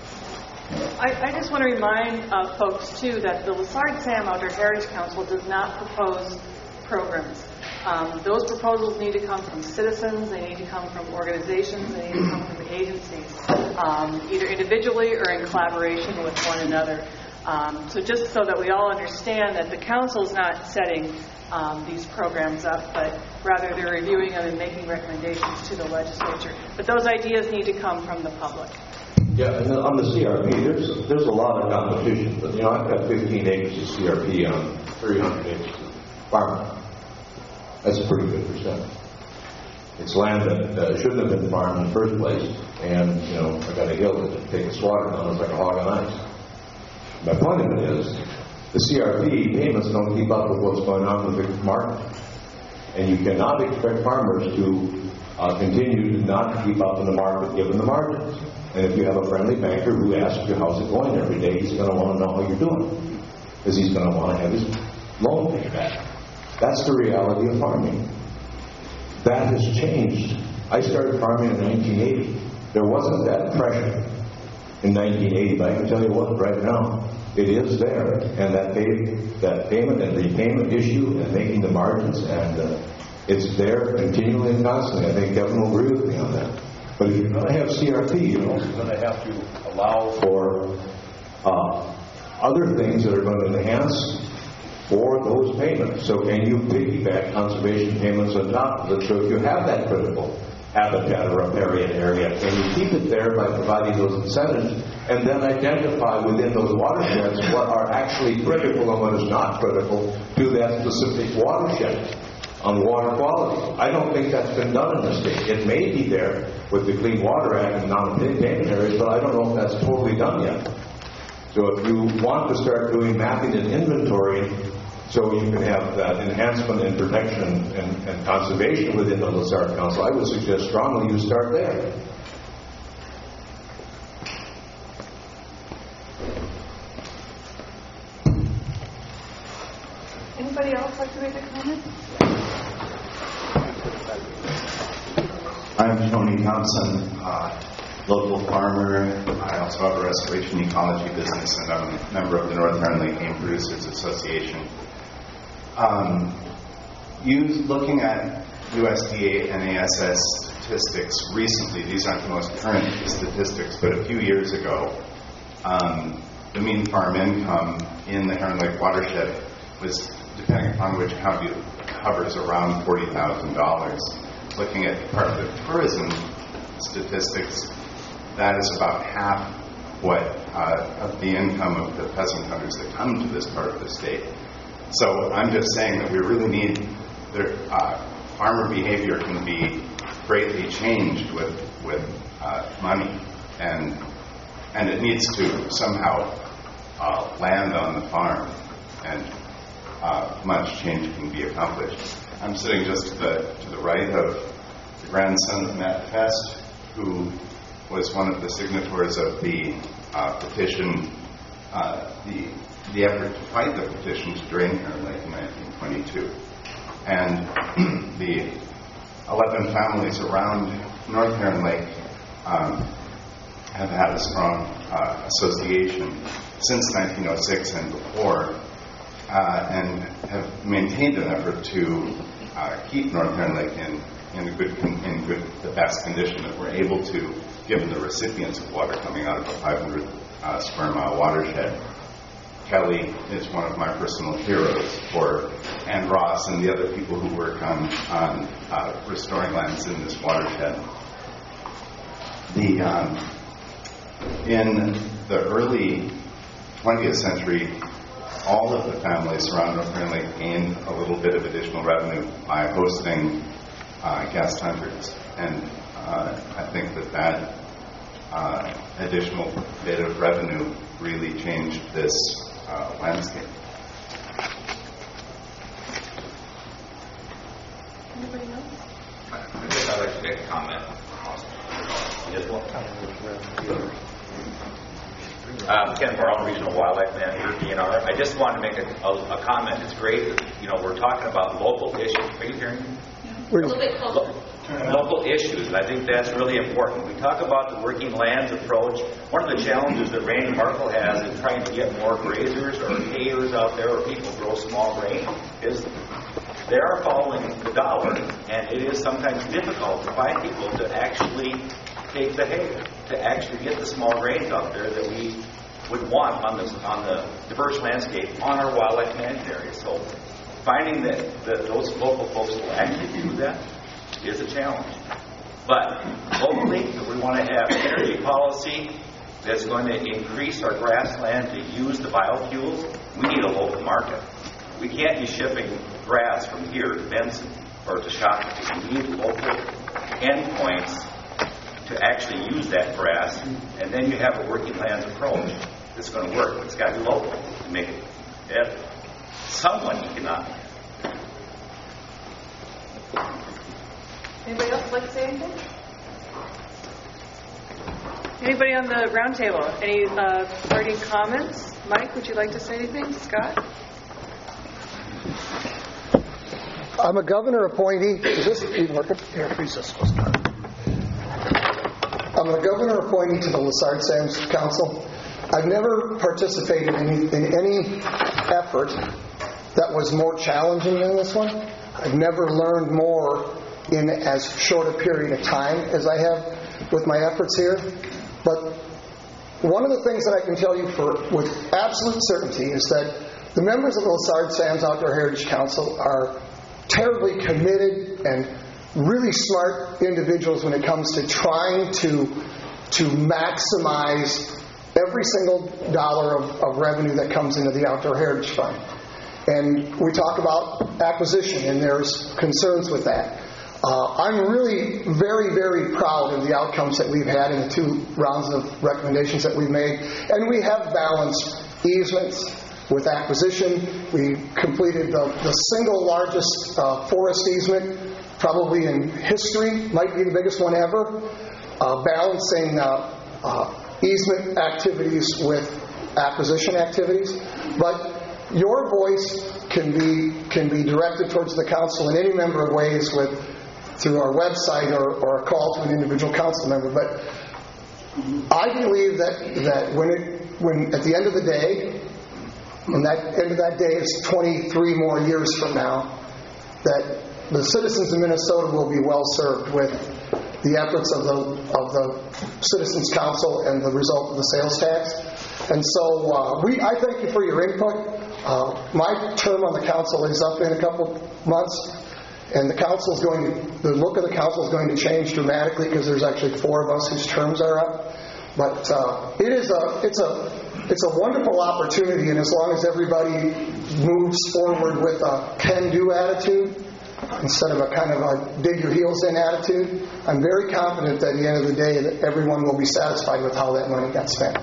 Speaker 3: I, I just want to remind uh, folks, too, that the Lessard Sam Outdoor Heritage Council does not propose programs. Um, those proposals need to come from citizens, they need to come from organizations, they need to come from agencies, um, either individually or in collaboration with one another. Um, so just so that we all understand that the council is not setting um, these programs up, but rather they're reviewing them and making recommendations to the legislature. But those ideas need to come from the public.
Speaker 11: Yeah, and on the C R P, there's there's a lot of competition. But you know, I've got fifteen acres of C R P on three hundred acres of farmland. That's a pretty good percent. It's land that uh, shouldn't have been farmed in the first place, and you know, I got a hill that take a swatter on. It's like a hog on ice. My point of it is, the C R P payments don't keep up with what's going on with the market, and you cannot expect farmers to uh, continue to not keep up in the market given the margins. And if you have a friendly banker who asks you how's it going every day, he's going to want to know how you're doing, because he's going to want to have his loan paid back. That's the reality of farming. That has changed. I started farming in nineteen eighty. There wasn't that pressure in nineteen eighty, but I can tell you what, right now, it is there. And that pay, that payment and repayment issue and making the margins, and uh, it's there continually and constantly. I think Kevin will agree with me on that. But if you're going to have C R P, you're also going to have to allow for uh, other things that are going to enhance for those payments. So can you piggyback conservation payments on top of it? So if you have that critical habitat or riparian area. And you keep it there by providing those incentives and then identify within those watersheds what are actually critical and what is not critical to that specific watershed on water quality. I don't think that's been done in the state. It may be there with the Clean Water Act and non-payment areas, but I don't know if that's totally done yet. So if you want to start doing mapping and inventory so you can have that enhancement and protection and, and conservation within the LaSarre Council, I would suggest strongly you start there.
Speaker 3: Anybody else like to make a comment?
Speaker 14: I'm Tony Thompson, uh, local farmer. I also have a restoration ecology business, and I'm a member of the North Heron Lake Game Producers Association. Um, you looking at U S D A and A S S statistics recently, these aren't the most current statistics, but a few years ago, um, the mean farm income in the Heron Lake watershed was, depending upon which county it covers, around forty thousand dollars. Looking at Department of Tourism statistics, that is about half what uh, of the income of the pheasant hunters that come to this part of the state. So I'm just saying that we really need, there, uh, farmer behavior can be greatly changed with with uh, money, and and it needs to somehow uh, land on the farm, and uh, much change can be accomplished. I'm sitting just to the, to the right of the grandson of Matt Fest, who was one of the signatories of the uh, petition, uh, the the effort to fight the petition to drain Heron Lake in nineteen twenty-two. And the eleven families around North Heron Lake um, have had a strong uh, association since nineteen oh six and before, uh, and have maintained an effort to uh, keep North Heron Lake in in a good, in good, the best condition that we're able to, given the recipients of water coming out of a five hundred uh, square mile watershed. Kelly is one of my personal heroes, for and Ross and the other people who work on on uh, restoring lands in this watershed. The um, in the early twentieth century, all of the families around North Heron Lake gained a little bit of additional revenue by hosting uh, guest hunters, and uh, I think that that uh, additional bit of revenue really changed this uh, landscape.
Speaker 3: Anybody else?
Speaker 22: I guess I'd like to make a comment. Just one. Um, Ken Barone, Regional Wildlife Manager, D N R. I just wanted to make a, a, a comment. It's great that, you know, we're talking about local issues. Are you hearing me?
Speaker 3: A little bit closer.
Speaker 22: Local issues, and I think that's really important. We talk about the working lands approach. One of the challenges that Randy Markle has in trying to get more grazers or hayers out there, or people grow small grain, is they are following the dollar, and it is sometimes difficult to find people to actually take the hay, to actually get the small grains out there that we would want on the on the diverse landscape on our wildlife management area. So finding that, that those local folks will actually do that is a challenge. But locally, if we want to have energy policy that's going to increase our grassland to use the biofuels, we need a local market. We can't be shipping grass from here to Benson or to Shakopee. We need local endpoints to actually use that grass, and then you have a working lands approach that's going to work. It's got to be local to make it yeah, somewhat economic.
Speaker 3: Anybody else like to say anything? Anybody on the round table? Any uh, parting comments? Mike, would you like to say anything? Scott?
Speaker 1: I'm a governor appointee. Is this even working? Here, please just start. I'm a governor appointee to the LaSarre Sands Council. I've never participated in, in any effort that was more challenging than this one. I've never learned more in as short a period of time as I have with my efforts here. But one of the things that I can tell you for with absolute certainty is that the members of the LaSarre Sands Outdoor Heritage Council are terribly committed and really smart individuals when it comes to trying to to maximize every single dollar of, of revenue that comes into the Outdoor Heritage Fund. And we talk about acquisition, and there's concerns with that. Uh, I'm really very, very proud of the outcomes that we've had in the two rounds of recommendations that we've made. And we have balanced easements with acquisition. We completed the, the single largest uh, forest easement probably in history, might be the biggest one ever, uh, balancing uh, uh, easement activities with acquisition activities. But your voice can be can be directed towards the council in any number of ways, with through our website or, or a call to an individual council member. But I believe that that when it when at the end of the day, and that end of that day is twenty-three more years from now, that the citizens of Minnesota will be well served with the efforts of the of the Citizens Council and the result of the sales tax. And so uh, we, I thank you for your input. Uh, my term on the council is up in a couple months, and the council is going to, the look of the council is going to change dramatically because there's actually four of us whose terms are up. But uh, it is a, it's a, it's a wonderful opportunity, and as long as everybody moves forward with a can-do attitude instead of a kind of a dig your heels in attitude, I'm very confident that at the end of the day that everyone will be satisfied with how that money got spent.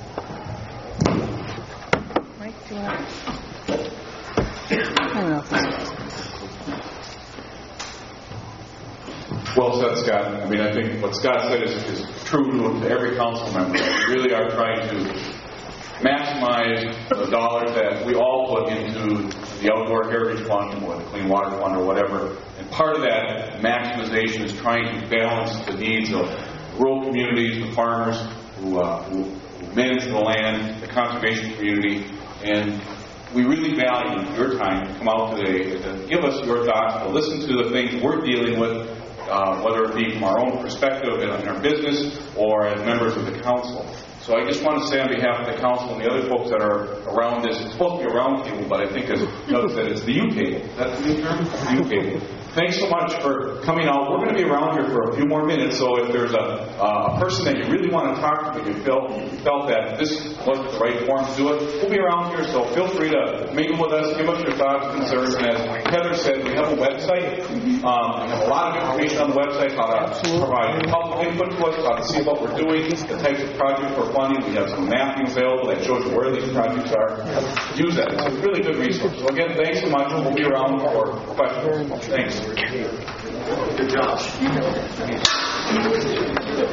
Speaker 2: Well said, Scott. I mean, I think what Scott said is, is true to every council member. We really are trying to maximize the dollars that we all put into the Outdoor Heritage Fund or the Clean Water Fund or whatever. And part of that maximization is trying to balance the needs of rural communities, the farmers who, uh, who, who manage the land, the conservation community, and we really value your time to come out today to give us your thoughts, to listen to the things we're dealing with, uh, whether it be from our own perspective in, in our business or as members of the council. So I just want to say on behalf of the council and the other folks that are around this, it's supposed to be a round table, but I think as Doug said, it's the U table. That's the new term? The U table. Thanks so much for coming out. We're going to be around here for a few more minutes, so if there's a, uh, a person that you really want to talk to, but you felt, you felt that this wasn't the right forum to do it, we'll be around here, so feel free to mingle with us, give us your thoughts, concerns, and as Heather said, we have a website. Um, we have a lot of information on the website, how to provide public input to us, how to see what we're doing, the types of projects we're funding. We have some mapping available that shows you where these projects are. Use that. It's a really good resource. So again, thanks so much. We'll be around for questions. Thanks. Good job.